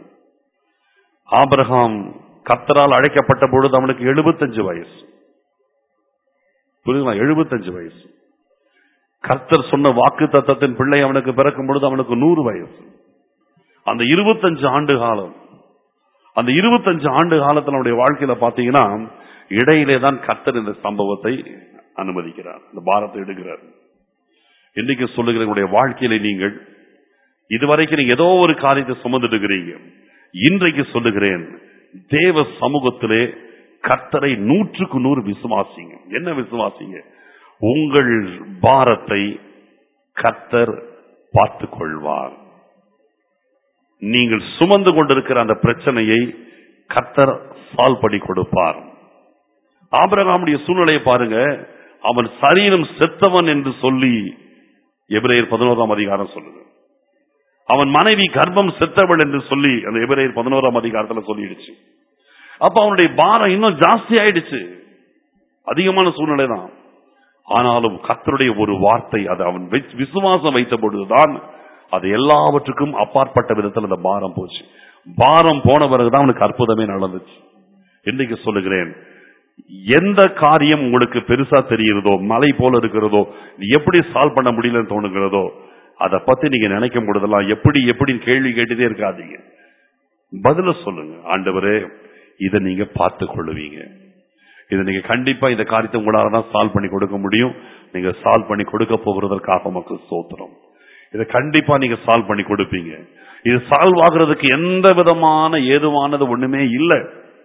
ஆபிரகாம் கர்த்தரால் அழைக்கப்பட்ட பொழுது அவனுக்கு 75 வயசு. புரியுதுங்களா? 75 வயசு. கர்த்தர் சொன்ன வாக்கு தத்தத்தின் பிள்ளை அவனுக்கு பிறக்கும் பொழுது அவனுக்கு 100 வயசு. அந்த 25 ஆண்டு காலம், அந்த 25 ஆண்டு காலத்தில் அவனுடைய வாழ்க்கையில பாத்தீங்கன்னா இடையிலே தான் கர்த்தர் இந்த சம்பவத்தை அனுமதிக்கிறார், இந்த பாரத்தை எடுக்கிறார். இன்னைக்கு சொல்லுகிற உங்களுடைய வாழ்க்கையில நீங்கள் இதுவரைக்கும் நீங்க ஏதோ ஒரு காரியத்தை சுமந்துட்டு இருக்கிறீங்க. இன்றைக்கு சொல்லுகிறேன், தேவ சமூகத்திலே கர்த்தரை 100க்கு 100 விசுவாசிங்க. என்ன விசுவாசிங்க? உங்கள் பாரத்தை கர்த்தர் பார்த்துக் கொள்வார். நீங்கள் சுமந்து கொண்டிருக்கிற அந்த பிரச்சனையை கர்த்தர் சால்வ் பண்ணி கொடுப்பார். ஆபிரகாமுடைய சூழ்நிலையை பாருங்க. அவன் சரீரம் செத்தவன் என்று சொல்லி எபிரேயர் 11ஆம் அதிகாரம் சொல்லுது. அவன் மனைவி கர்ப்பம் செத்தவள் என்று சொல்லி அந்த எபிரேயர் 11ஆம் அதிகாரத்துல சொல்லிடுச்சு. அப்ப அவனுடைய பாரம் இன்னும் ஜாஸ்தி ஆயிடுச்சு. அதிகமான சூழ்நிலை தான். ஆனாலும் கர்த்தருடைய ஒரு வார்த்தை, அது அவன் விசுவாசம் வைத்த பொழுதுதான் அது எல்லாவற்றுக்கும் அப்பாற்பட்ட விதத்தில் அந்த பாரம் போச்சு. பாரம் போன பிறகுதான் அவனுக்கு அற்புதமே நடந்துச்சு. இன்னைக்கு சொல்லுகிறேன், எந்த காரியம் உங்களுக்கு பெருசா தெரிகிறதோ, மலை போல இருக்கிறதோ, எப்படி சால்வ் பண்ண முடியலன்னு தோணுகிறதோ, அதை பத்தி நீங்க நினைக்கும் பொழுதெல்லாம் எப்படி கேள்வி கேட்டுட்டே இருக்காதீங்க. பதில சொல்லுங்க. ஆண்டவரே, இதை நீங்க பார்த்து கொள்ளுவீங்க. இதை நீங்க கண்டிப்பா இந்த காரியத்தை உங்களால தான் சால்வ் பண்ணி கொடுக்க முடியும். நீங்க சால்வ் பண்ணி கொடுக்க போகிறதற்காக மக்கள் ஸ்தோத்திரம். இதை கண்டிப்பா நீங்க சால்வ் பண்ணி கொடுப்பீங்க. இது சால்வ் ஆகுறதுக்கு எந்த விதமான ஏதுவானது ஒண்ணுமே இல்லை.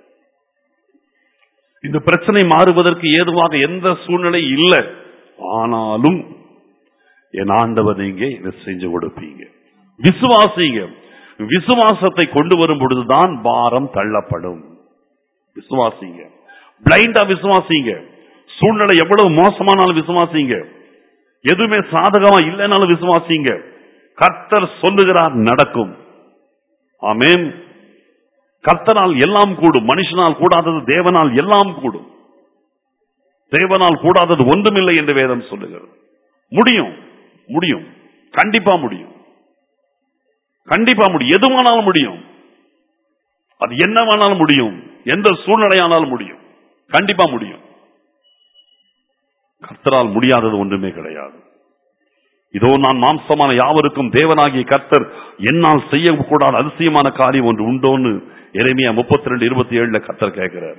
இந்த பிரச்சனை மாறுவதற்கு ஏதுவாக எந்த சூழ்நிலை இல்லை. ஆனாலும் என் ஆண்டவர் நீங்க இதை செஞ்சு கொடுப்பீங்க. விசுவாசிங்க. விசுவாசத்தை கொண்டு வரும் பொழுதுதான் பாரம் தள்ளப்படும். விசுவாசிங்க. பிளைண்டா விசுவாசிங்க. சூழ்நிலை எவ்வளவு மோசமானாலும் விசுவாசிங்க. எதுவுமே சாதகமா இல்லைனாலும் விசுவாசிங்க. கர்த்தர் சொல்லுகிறார், நடக்கும். ஆமென். கர்த்தரால் எல்லாம் கூடும். மனுஷனால் கூடாதது தேவனால் எல்லாம் கூடும். தேவனால் கூடாதது ஒன்றுமில்லை என்று வேதம் சொல்லுகிறது. முடியும், முடியும், கண்டிப்பா முடியும், கண்டிப்பா முடியும். எதுவானாலும் முடியும். அது என்னவானாலும் முடியும். எந்த சூழ்நிலையானாலும் முடியும். கண்டிப்பா முடியும். கர்த்தரால் முடியாதது ஒன்றுமே கிடையாது. இதோ நான் மாம்சமான யாவருக்கும் தேவனாகிய கர்த்தர் என்னால் செய்யக்கூடாத அதிசயமான காரியம் ஒன்று உண்டோன்னு எரேமியா 32:27 கர்த்தர் கேட்கிறார்.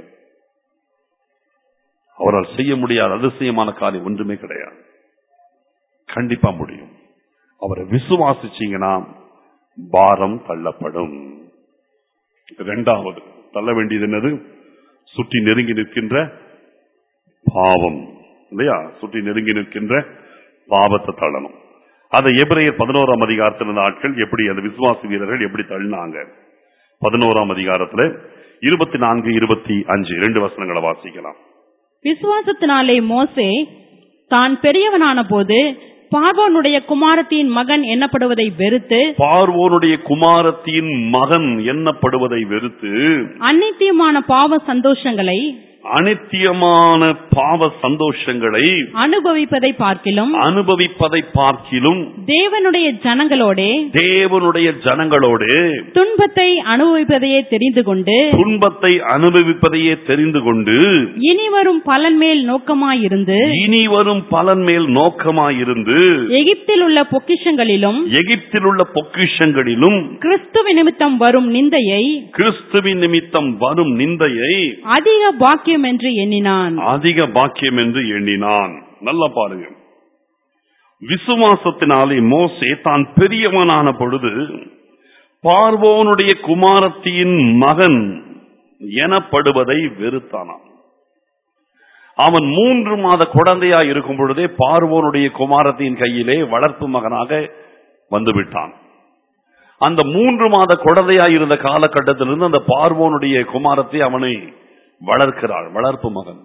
அவரால் செய்ய முடியாத அதிசயமான காரியம் ஒன்றுமே கிடையாது. கண்டிப்பா முடியும். அவரை விசுவாசிச்சீங்கன்னா பாரம் தள்ளப்படும். இரண்டாவது தள்ள வேண்டியது என்னது? சுற்றி நெருங்கி நிற்கின்ற பாவம் இல்லையா? சுற்றி நெருங்கி நிற்கின்ற பாவத்தை தள்ளணும். அதை எபிரேயர் 11ஆம் அதிகாரத்தில் இருந்த ஆட்கள் எப்படி, அந்த விசுவாசி வீரர்கள் எப்படி தள்ளினாங்க? 11ஆம் அதிகாரத்தில் 24, 25 2 வசனங்களை வாசிக்கலாம். விசுவாசத்தினாலே மோசே தான் பெரியவனான போது பார்வோனுடைய குமாரத்தின் மகன் எண்ணப்படுவதை வெறுத்து அநித்தியமான பாவ சந்தோஷங்களை அனுபவிப்பதை பார்க்கிலும் தேவனுடைய ஜனங்களோடு துன்பத்தை அனுபவிப்பதையே தெரிந்து கொண்டு இனி வரும் பலன் மேல் நோக்கமாயிருந்து எகிப்தில் உள்ள பொக்கிஷங்களிலும் கிறிஸ்துவின் நிமித்தம் வரும் நிந்தையை அதிக பாக்கியம் என்று எண்ணினான். நல்லா பாருங்க. விசுவாசத்தினாலே மோசே தான் பெரியவனான பொழுது பார்வோனுடைய குமாரத்தியின் மகன் எனப்படுவதை வெறுத்தானாம். அவன் 3 மாத குழந்தையா இருக்கும் பொழுதே பார்வோனுடைய குமாரத்தின் கையிலே வளர்ப்பு மகனாக வந்துவிட்டான். அந்த 3 மாத குழந்தையா இருந்த காலகட்டத்திலிருந்து அந்த பார்வோனுடைய குமாரத்தை அவனை வளர்க்கிறாள், வளர்ப்பு மகன்.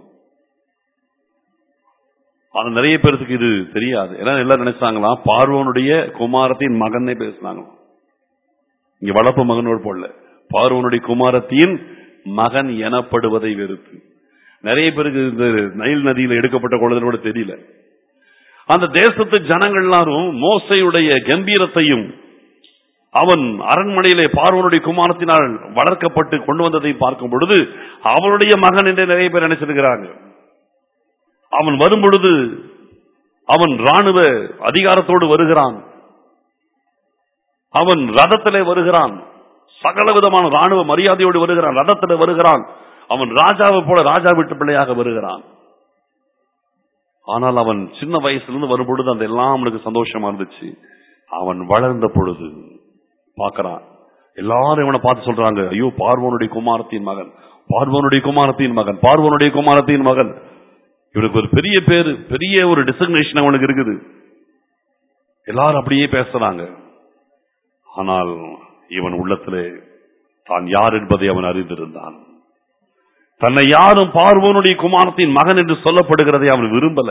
ஆனா நிறைய பேருக்கு இது தெரியாது. எல்லாம் நினைச்சாங்களா பார்வோனுடைய குமாரத்தின் மகனே பேசினாங்க. இங்க வளர்ப்பு மகனோடு போடல, பார்வோனுடைய குமாரத்தின் மகன் எனப்படுவதை வெறுத்து. நிறைய பேருக்கு இந்த நைல் நதியில் எடுக்கப்பட்ட குழந்தையோட தெரியல. அந்த தேசத்து ஜனங்கள் எல்லாரும் மோசையுடைய கம்பீரத்தையும் அவன் அரண்மனையிலே பார்வோனுடைய குமாரத்தினால் வளர்க்கப்பட்டு கொண்டு வந்ததை பார்க்கும் பொழுது அவனுடைய மகன் என்று நிறைய பேர் நினைச்சிருக்கிறாங்க. அவன் வரும் பொழுது அவன் ராணுவ அதிகாரத்தோடு வருகிறான், அவன் ரதத்திலே வருகிறான், சகல விதமான ராணுவ மரியாதையோடு வருகிறான், ரதத்திலே வருகிறான். அவன் ராஜாவை போல ராஜா வீட்டு பிள்ளையாக வருகிறான். ஆனால் அவன் சின்ன வயசுலேருந்து வரும் பொழுது அந்த எல்லாம் அவனுக்கு சந்தோஷமா இருந்துச்சு. அவன் வளர்ந்த பொழுது பார்க்கிறான், எல்லாரும் இவனை பார்த்து சொல்றாங்க, ஐயோ பார்வோனுடைய குமாரத்தின் மகன், பார்வோனுடைய குமாரத்தின் மகன், பார்வோனுடைய குமாரத்தின் மகன். இவனுக்கு ஒரு பெரிய பேரு, பெரிய ஒரு டிசிக்னேஷன் அவனுக்கு இருக்குது. எல்லாரும் அப்படியே பேசுறாங்க. ஆனால் இவன் உள்ளத்திலே தான் யார் என்பதை அவன் அறிந்திருந்தான். தன்னை யாரும் பார்வோனுடைய குமாரத்தின் மகன் என்று சொல்லப்படுகிறதை அவன் விரும்பல.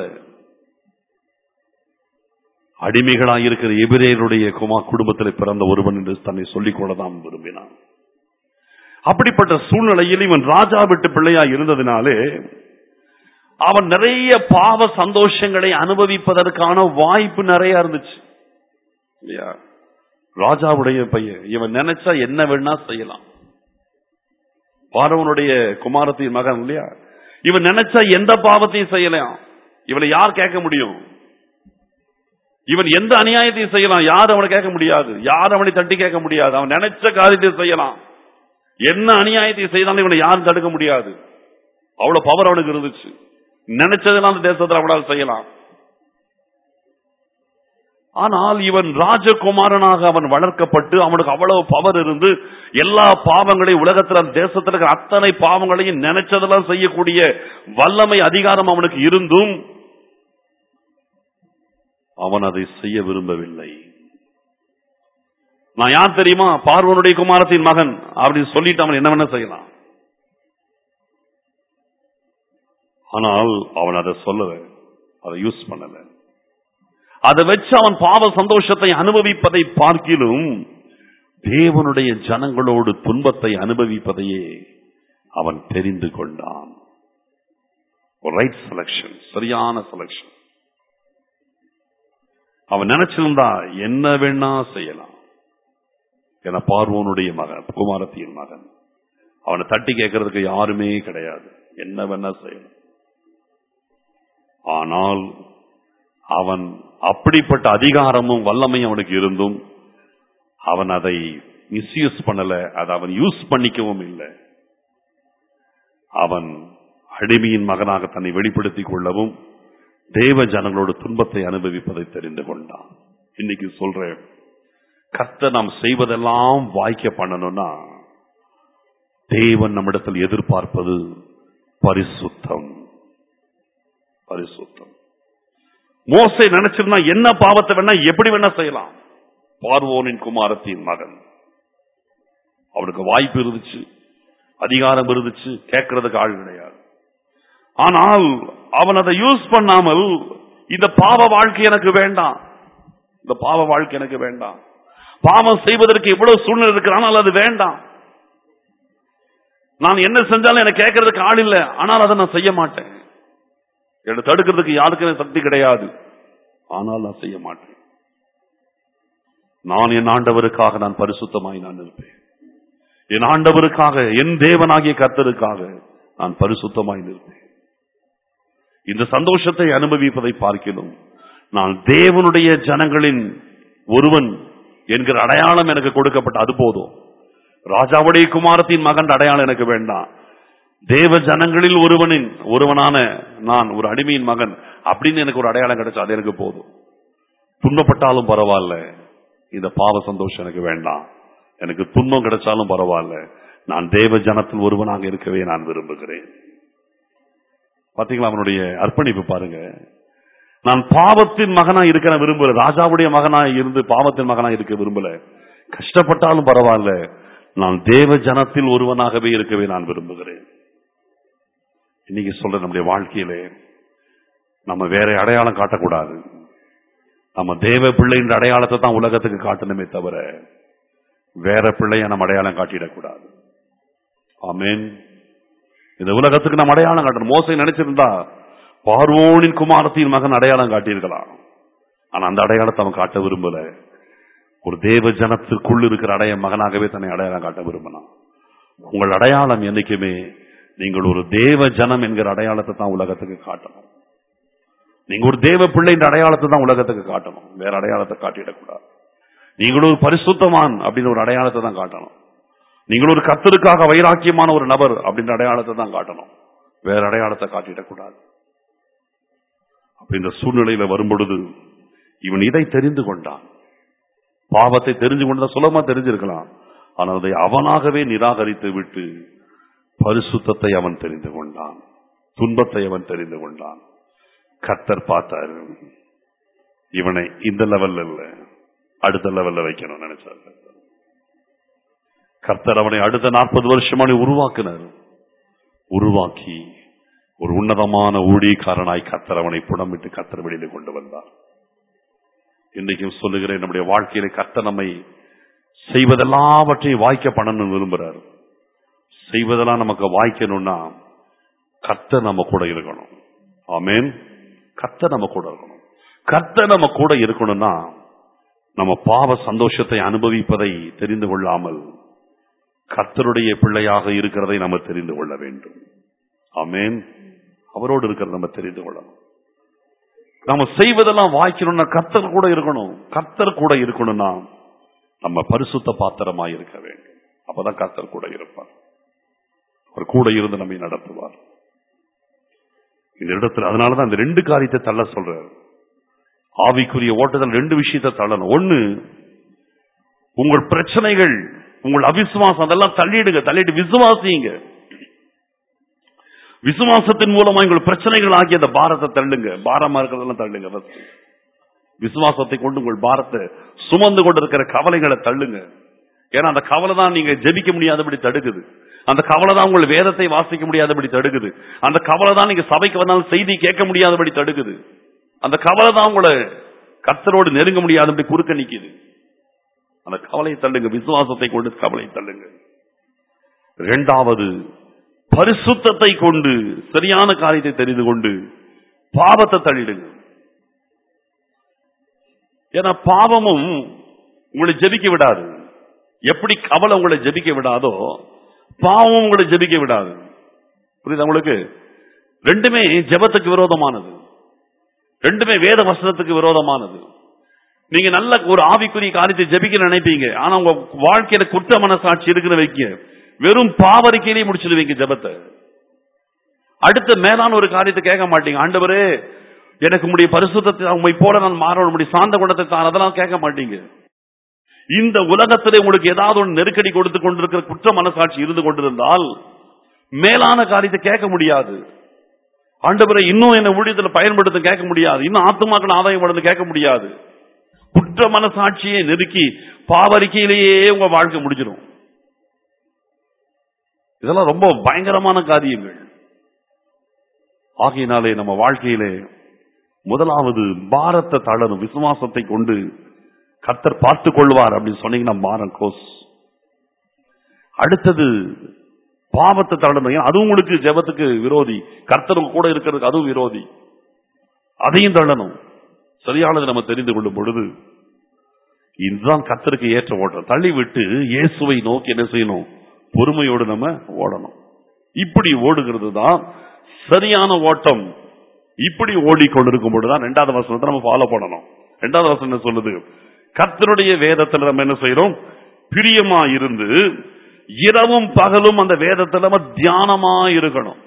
அடிமைகளாக இருக்கிற எபிரேயருடைய குடும்பத்தில் பிறந்த ஒருவன் என்று தன்னை சொல்லிக் கொள்ளதான் விரும்பினான். அப்படிப்பட்ட சூழ்நிலையில் இவன் ராஜா வீட்டு பிள்ளையா இருந்ததினாலே அவன் நிறைய பாவ சந்தோஷங்களை அனுபவிப்பதற்கான வாய்ப்பு நிறைய இருந்துச்சு இல்லையா? ராஜாவுடைய பையன், இவன் நினைச்சா என்ன வேணா செய்யலாம். பார்வோனுடைய குமாரத்தின் மகன் இல்லையா? இவன் நினைச்சா எந்த பாவத்தையும் செய்யலாம். இவனை யார் கேட்க முடியும்? இவன் எந்த அநியாயத்தையும் செய்யலாம், யார் அவனை கேட்க முடியாது, யார் அவனை தட்டி கேட்க முடியாது. அவன் நினைச்ச காரியத்தை செய்யலாம். என்ன அநியாயத்தை செய்தாலும் இவனை யாரும் தடுக்க முடியாது. அவ்வளவு பவர் அவனுக்கு இருந்துச்சு. நினைச்சதெல்லாம் அந்த தேசத்தில் அவனால் செய்யலாம். ஆனால் இவன் ராஜகுமாரனாக அவன் வளர்க்கப்பட்டு அவனுக்கு அவ்வளவு பவர் இருந்து எல்லா பாவங்களையும் உலகத்தில் அந்த தேசத்தில் இருக்கிற அத்தனை பாவங்களையும் நினைச்சதெல்லாம் செய்யக்கூடிய வல்லமை அதிகாரம் அவனுக்கு இருந்தும் அவன் அதை செய்ய விரும்பவில்லை. நான் யார் தெரியுமா? பார்வோனுடைய குமாரத்தின் மகன் அப்படின்னு சொல்லிட்டு அவன் என்ன வேணா செய்யலாம். ஆனால் அவன் அதை சொல்லல, அதை யூஸ் பண்ணல. அதை வச்சு அவன் பாவ சந்தோஷத்தை அனுபவிப்பதை பார்க்கிலும் தேவனுடைய ஜனங்களோடு துன்பத்தை அனுபவிப்பதையே அவன் தெரிந்து கொண்டான். ரைட் செலக்ஷன், சரியான செலக்ஷன். அவன் நினைச்சிருந்தா என்ன வேணா செய்யலாம். என பார்வோனுடைய மகன், குமாரத்தின் மகன், அவனை தட்டி கேட்கறதுக்கு யாருமே கிடையாது, என்ன வேணா செய்யலாம். ஆனால் அவன் அப்படிப்பட்ட அதிகாரமும் வல்லமையும் அவனுக்கு இருந்தும் அவன் அதை மிஸ்யூஸ் பண்ணல, அதை அவன் யூஸ் பண்ணிக்கவும் இல்லை. அவன் அடிமையின் மகனாக தன்னை வெளிப்படுத்திக் கொள்ளவும் தேவ ஜனங்களோட துன்பத்தை அனுபவிப்பதை தெரிந்து கொண்டான். இன்னைக்கு சொல்றேன், கர்த்தர் நாம் செய்வதெல்லாம் வாய்க்க பண்ணணும்னா தேவன் நம்மிடத்தில் எதிர்பார்ப்பது பரிசுத்தம். பரிசுத்தம். மோசே நினைச்சிருந்தா என்ன பாவத்தை வேணா எப்படி வேணா செய்யலாம். பார்வோனின் குமாரத்தின் மகன், அவனுக்கு வாய்ப்பு இருந்துச்சு, அதிகாரம் இருந்துச்சு, கேட்கறதுக்கு ஆள் கிடையாது. ஆனால் அவன் அதை யூஸ் பண்ணாமல், இந்த பாவ வாழ்க்கை எனக்கு வேண்டாம், இந்த பாவ வாழ்க்கை எனக்கு வேண்டாம், பாவம் செய்வதற்கு எவ்வளவு சூழ்நிலை இருக்கு, ஆனால் அது வேண்டாம், நான் என்ன செஞ்சாலும் எனக்கு கேட்கறதுக்கு ஆள் இல்லை, ஆனால் அதை நான் செய்ய மாட்டேன், என்னை தடுக்கிறதுக்கு யாருக்கும் சக்தி கிடையாது, ஆனால் நான் செய்ய மாட்டேன், நான் என் ஆண்டவருக்காக நான் பரிசுத்தமாய் நான் இருப்பேன், என் ஆண்டவருக்காக, என் தேவனாகிய கர்த்தருக்காக நான் பரிசுத்தமாய் இருப்பேன். இந்த சந்தோஷத்தை அனுபவிப்பதை பார்க்கிறோம். நான் தேவனுடைய ஜனங்களின் ஒருவன் என்கிற அடையாளம் எனக்கு கொடுக்கப்பட்ட, அது போதும். ராஜாவுடைய குமாரத்தின் மகன் அடையாளம் எனக்கு வேண்டாம். தேவ ஜனங்களில் ஒருவனான நான் ஒரு அடிமையின் மகன் அப்படின்னு எனக்கு ஒரு அடையாளம் கிடைச்சா அது எனக்கு போதும். துன்பப்பட்டாலும் பரவாயில்ல, இந்த பாவ சந்தோஷம் எனக்கு வேண்டாம், எனக்கு துன்பம் கிடைச்சாலும் பரவாயில்ல, நான் தேவ ஜனத்தில் ஒருவனாக இருக்கவே நான் விரும்புகிறேன். பாத்தீங்களா அவனுடைய அர்ப்பணிப்பு பாருங்க. நான் பாவத்தின் மகனா இருக்க விரும்பல, ராஜாவுடைய மகனா இருந்து பாவத்தின் மகனா இருக்க விரும்பல, கஷ்டப்பட்டாலும் பரவாயில்ல, நான் தேவ ஜனத்தில் ஒருவனாகவே இருக்கவே நான் விரும்புகிறேன். இன்னைக்கு சொல்ற நம்முடைய வாழ்க்கையிலே நம்ம வேற அடையாளம் காட்டக்கூடாது. நம்ம தேவ பிள்ளைன்ற அடையாளத்தை தான் உலகத்துக்கு காட்டணுமே தவிர வேற பிள்ளைய நம்ம அடையாளம் காட்டிடக்கூடாது. ஆமென். இந்த உலகத்துக்கு நம்ம அடையாளம் காட்டணும். மோசே நினைச்சிருந்தா பார்வோனின் குமாரத்தின் மகன் அடையாளம் காட்டியிருக்கலாம். ஆனா அந்த அடையாளத்தை அவன் காட்ட விரும்பல. ஒரு தேவ ஜனத்திற்குள் இருக்கிற மகனாகவே தன்னை அடையாளம் காட்ட விரும்பினான். உங்கள் அடையாளம் என்னைக்குமே நீங்கள் ஒரு தேவ ஜனம் என்கிற அடையாளத்தை தான் உலகத்துக்கு காட்டணும். நீங்க ஒரு தேவ பிள்ளை என்ற அடையாளத்தை தான் உலகத்துக்கு காட்டணும், வேற அடையாளத்தை காட்டிடக்கூடாது. நீங்கள் ஒரு பரிசுத்தமான் அப்படின்னு ஒரு அடையாளத்தை தான் காட்டணும். நீங்கள் ஒரு கர்த்தருக்காக வைராக்கியமான ஒரு நபர் அப்படின்ற அடையாளத்தை தான் காட்டணும், வேற அடையாளத்தை காட்டிடக்கூடாது. அப்ப இந்த சூழ்நிலையில வரும்பொழுது இவன் இதை தெரிந்து கொண்டான். பாவத்தை தெரிஞ்சு கொண்டா சுலபமா தெரிஞ்சிருக்கலாம், ஆனால் அதை அவனாகவே நிராகரித்து விட்டு பரிசுத்தத்தை அவன் தெரிந்து கொண்டான், துன்பத்தை அவன் தெரிந்து கொண்டான். கர்த்தர் பார்த்தாரு, இவனை இந்த லெவல்ல இல்ல அடுத்த லெவல்ல வைக்கணும் நினைச்சார். கர்த்தர் அவனை அடுத்த 40 வருஷமான உருவாக்கினார். உருவாக்கி ஒரு உன்னதமான ஊழியக்காரனாய் கர்த்தர் அவனை புடமிட்டு கர்த்தர் வெளியில கொண்டு வந்தார். இன்றைக்கும் சொல்லுகிறேன், நம்முடைய வாழ்க்கையில கர்த்தர் நம்மை செய்வதெல்லாவற்றையும் வாய்க்க பண்ணணும்னு விரும்புறார். செய்வதெல்லாம் நமக்கு வாய்க்கணும்னா கர்த்தர் நம்ம கூட இருக்கணும். ஆமென். கர்த்தர் நம்ம கூட இருக்கணும். கர்த்தர் நம்ம கூட இருக்கணும்னா நம்ம பாவ சந்தோஷத்தை அனுபவிப்பதை தெரிந்து கொள்ளாமல் கர்த்தருடைய பிள்ளையாக இருக்கிறதை நம்ம தெரிந்து கொள்ள வேண்டும். ஆமென். அவரோடு இருக்கிறத நம்ம தெரிந்து கொள்ளணும். நம்ம செய்வதெல்லாம் வாய்க்கணும்னா கர்த்தர் கூட இருக்கணும். கர்த்தர் கூட இருக்கணும்னா நம்ம பரிசுத்த பாத்திரமாய் இருக்க வேண்டும். அப்பதான் கர்த்தர் கூட இருப்பார். அவர் கூட இருந்து நம்மை நடத்துவார். இந்த இடத்துல அதனாலதான் இந்த 2 காரியத்தை தள்ள சொல்றாரு. ஆவிக்குரிய ஓட்டத்தில் 2 விஷயத்தை தள்ளணும். ஒண்ணு, உங்கள் பிரச்சனைகள், உங்கள் அவிசுவாசம் அதெல்லாம் தள்ளிடுங்க, தள்ளிட்டு விசுவாசிங்க. விசுவாசத்தின் மூலமா உங்கள் பிரச்சனைகள் ஆகிய அந்த பாரத்தை தள்ளுங்க, பாரமா இருக்கிறதெல்லாம் தள்ளுங்க. விசுவாசத்தை கொண்டு உங்கள் பாரத்தை சுமந்து கொண்டு இருக்கிற கவலைகளை தள்ளுங்க. ஏன்னா அந்த கவலை தான் நீங்க ஜெபிக்க முடியாதபடி தடுக்குது. அந்த கவலை தான் உங்கள் வேதத்தை வாசிக்க முடியாதபடி தடுக்குது. அந்த கவலை தான் நீங்க சபைக்கு வந்தாலும் செய்தி கேட்க முடியாதபடி தடுக்குது. அந்த கவலை தான் உங்களை கர்த்தரோடு நெருங்க முடியாதபடி குறுக்க நிக்குது. அந்த கவலையை தள்ளுங்க, விசுவாசத்தை கொண்டு கவலையை தள்ளுங்க. 2வது, பரிசுத்தத்தை கொண்டு சரியான காரியத்தை தெரிந்து கொண்டு பாவத்தை தள்ளிடுங்க. ஏன்னா பாவமும் உங்களை ஜெபிக்க விடாது. எப்படி கவலை உங்களை ஜெபிக்க விடாதோ பாவமும் உங்களை ஜெபிக்க விடாது. புரியுது உங்களுக்கு? 2மே ஜெபத்துக்கு விரோதமானது, 2மே வேத வசனத்துக்கு விரோதமானது. நீங்க நல்ல ஒரு ஆவிக்குரிய காரியத்தை ஜெபிக்க நினைப்பீங்க, ஆனா உங்க வாழ்க்கையில குற்ற மனசாட்சி இருக்கிற வைக்க வெறும் பாவரிக்கையிலேயே முடிச்சிடுவீங்க ஜெபத்தை. அடுத்த மேலான ஒரு காரியத்தை கேட்க மாட்டீங்க. ஆண்டவரே எனக்கு உம்முடைய பரிசுத்தத்தை உம்மை போல நான் மாறணும், உம்முடைய சாந்த குணத்தை தான், அதெல்லாம் கேட்க மாட்டீங்க. இந்த உலகத்திலே உங்களுக்கு ஏதாவது ஒரு நெருக்கடி கொடுத்து கொண்டிருக்கிற குற்ற மனசாட்சி இருந்து கொண்டிருந்தால் மேலான காரியத்தை கேட்க முடியாது. ஆண்டவரே இன்னும் என்ன ஊழியத்தில் பயன்படுத்த கேட்க முடியாது, இன்னும் ஆத்துமாக்கள் ஆதாயம் படுத்த கேட்க முடியாது. குற்ற மனசாட்சியை நெருக்கி பாவரிக்கையிலேயே உங்க வாழ்க்கை முடிஞ்சிடும். இதெல்லாம் ரொம்ப பயங்கரமான காரியங்கள். ஆகையினாலே நம்ம வாழ்க்கையிலே முதலாவது பாரத்தை தளரும் விசுவாசத்தை கொண்டு கர்த்தர் பார்த்துக் கொள்வார் அப்படின்னு சொன்னீங்கன்னா பாரம் கோஸ். அடுத்தது பாவத்தை தளரும், அதுவும் உங்களுக்கு ஜெபத்துக்கு விரோதி, கர்த்தர் கூட இருக்கிறதுக்கு அதுவும் விரோதி, அதையும் தள்ளணும். சரியானது நம்ம தெரிந்து கொள்ளும் பொழுது இதுதான் கர்த்தருக்கு ஏற்ற ஓட்டம். தள்ளிவிட்டு இயேசுவை நோக்கி என்ன செய்யணும்? பொறுமையோடு நம்ம ஓடணும். இப்படி ஓடுகிறது தான் சரியான ஓட்டம். இப்படி ஓடிக்கொண்டிருக்கும் பொழுதுதான் 2வது வசனத்தை நம்ம ஃபாலோ பண்ணணும். 2வது வசனம் என்ன சொல்லுது? கர்த்தருடைய வேதத்துல நம்ம என்ன செய்யறோம்? பிரியமா இருந்து இரவும் பகலும் அந்த வேதத்துல நம்ம தியானமா இருக்கணும்.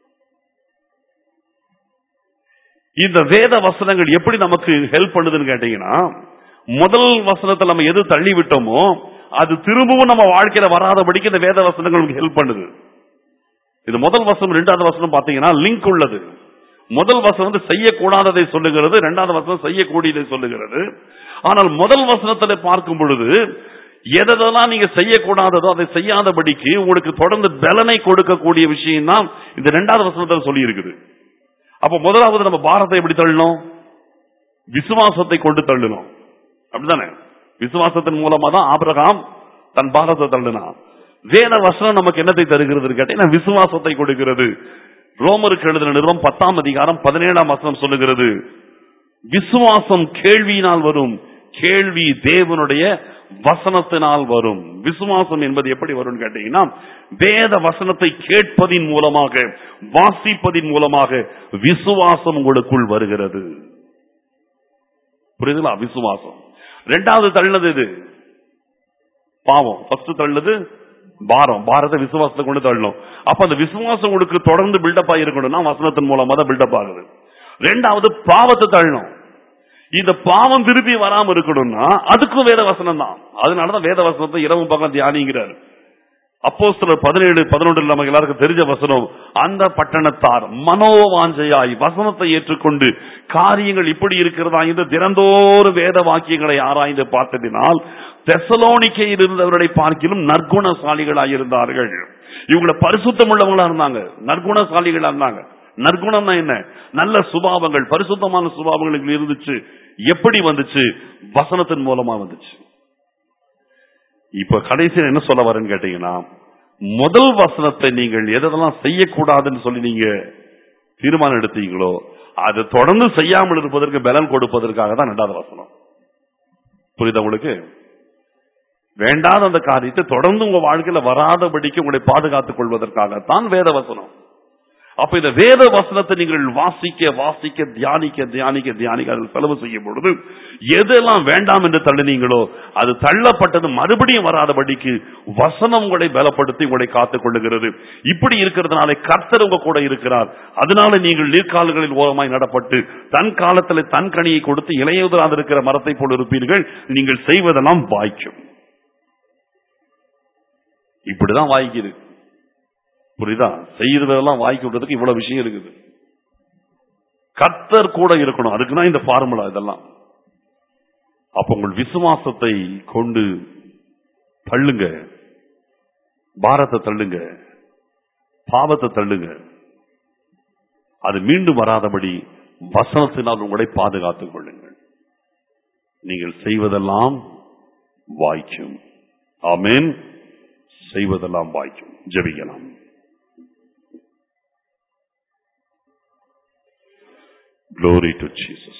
இந்த வேத வசனங்கள் எப்படி நமக்கு ஹெல்ப் பண்ணுதுன்னு கேட்டீங்கன்னா, முதல் வசனத்தை நம்ம எது தள்ளி விட்டோமோ அது திரும்பவும் நம்ம வாழ்க்கையில வராதபடிக்கு இந்த வேத வசனங்கள் ஹெல்ப் பண்ணுது. இது முதல் வசனம் 2வது வசனம் பாத்தீங்கன்னா லிங்க் உள்ளது. முதல் வசனம் செய்யக்கூடாததை சொல்லுகிறது, 2வது வசனம் செய்யக்கூடியதை சொல்லுகிறது. ஆனால் முதல் வசனத்தை பார்க்கும் பொழுது எதெல்லாம் நீங்க செய்யக்கூடாததோ அதை செய்யாதபடிக்கு உங்களுக்கு தொடர்ந்து பலனை கொடுக்கக்கூடிய விஷயம் தான் இந்த 2வது வசனத்தில் சொல்லி இருக்குது. அப்ப முதலாவது நம்ம பாரத்தை எப்படி தள்ளணும்? விசுவாசத்தை கொண்டு தள்ளணும். அப்படித்தானே? விசுவாசத்தின் மூலமா தான் ஆபிரகாம் தன் பாரத்தை தள்ளினான். வேத வசனம் நமக்கு என்னத்தை தருகிறது கேட்டீங்கன்னா விசுவாசத்தை கொடுக்கிறது. ரோமருக்கு எழுதின நிருபம் 10ஆம் அதிகாரம் 17ஆம் வசனம் சொல்லுகிறது, விசுவாசம் கேள்வியினால் வரும், கேள்வி தேவனுடைய வசனத்தினால் வரும். விசுவாசம் என்பது எப்படி வரும் கேட்டீங்கன்னா, வேத வசனத்தை கேட்பதின் மூலமாக, வாசிப்பதின் மூலமாக விசுவாசம் உங்களுக்குள் வருகிறது. புரியுதுங்களா? விசுவாசம். 2வது தள்ளினது இது பாவம். ஃபர்ஸ்ட் தள்ளினது பாரம். பாரத்தை விசுவாசத்தை கொண்டு தள்ளணும். அப்ப அந்த விசுவாசம் உங்களுக்கு தொடர்ந்து பில்டப் ஆகிருக்கணும்னா வசனத்தின் மூலமா தான் பில்டப் ஆகுது. 2வது பாவத்தை தள்ளணும். இந்த பாவம் திருப்பி வராம இருக்கணும்னா அதுக்கும் வேத வசனம் தான். அதனாலதான் வேத வசனத்தை இரவும் பக்கம் தியானிங்கிறார். அப்போஸ்தலர் 17:11 நமக்கு எல்லாருக்கும் தெரிஞ்ச வசனம், அந்த பட்டணத்தார் மனோவாஞ்சையாய் வசனத்தை ஏற்றுக்கொண்டு காரியங்கள் இப்படி இருக்கிறதா என்று தினந்தோறும் வேத வாக்கியங்களை ஆராய்ந்து பார்த்ததினால் தெசலோனிக்கையில் இருந்தவர்களை பார்க்கிலும் நற்குணசாலிகளாய் இருந்தார்கள். இவங்களை பரிசுத்தம் உள்ளவங்களா இருந்தாங்க, நற்குணசாலிகளா இருந்தாங்க. நற்குணம்னா என்ன? நல்ல சுபாவங்கள், பரிசுத்தமான சுபாவங்களுக்கு இருந்துச்சு. எப்படி வந்துச்சு? வசனத்தின் மூலமா வந்துச்சு. இப்ப கடைசியில் என்ன சொல்ல வரேன்னு கேட்டீங்கன்னா, முதல் வசனத்தை நீங்கள் எதெல்லாம் செய்யக்கூடாதுன்னு சொல்லி நீங்க தீர்மானம் எடுத்தீங்களோ அது தொடர்ந்து செய்யாமல் இருப்பதற்கு பலன் கொடுப்பதற்காக தான் 2வது வசனம். புரியுதா உங்களுக்கு? வேண்டாத அந்த காரியத்தை தொடர்ந்து உங்க வாழ்க்கையில வராதபடிக்கு உங்களை பாதுகாத்துக் கொள்வதற்காகத்தான் வேத வசனம். அப்ப இந்த வேத வசனத்தை நீங்கள் வாசிக்க வாசிக்க தியானிக்க தியானிக்க தியானிக்க அதில் செலவு செய்யும் பொழுது எதெல்லாம் வேண்டாம் என்று தள்ளினீங்களோ அது தள்ளப்பட்டது மறுபடியும் வராதபடிக்கு வசனம் உங்களை பலப்படுத்தி உங்களை காத்துக் கொள்ளுகிறது. இப்படி இருக்கிறதுனால கர்த்தர் உங்க கூட இருக்கிறார். அதனால நீங்கள் நீர்க்கால்களில் ஓரமாய் நடப்பட்டு தன் காலத்தில் தன் கனியை கொடுத்து இளையுதராக இருக்கிற மரத்தை போல் இருப்பீர்கள். நீங்கள் செய்வதெல்லாம் வாய்க்கும். இப்படிதான் வாய்க்குது. புரியுதா? செய்யறதெல்லாம் வாய்க்கு விடுறதுக்கு இவ்வளவு விஷயம் இருக்குது. கர்த்தர் கூட இருக்கணும். அதுக்குதான் இந்த ஃபார்முலா இதெல்லாம். அப்ப உங்கள் விசுவாசத்தை கொண்டு தள்ளுங்க, பாரத்தை தள்ளுங்க, பாவத்தை தள்ளுங்க. அது மீண்டும் வராதபடி வசனத்தினால் உங்களை பாதுகாத்துக் கொள்ளுங்கள். நீங்கள் செய்வதெல்லாம் வாய்க்கும். ஆமென். செய்வதெல்லாம் வாய்க்கும். ஜெபிக்கலாம். Glory to Jesus.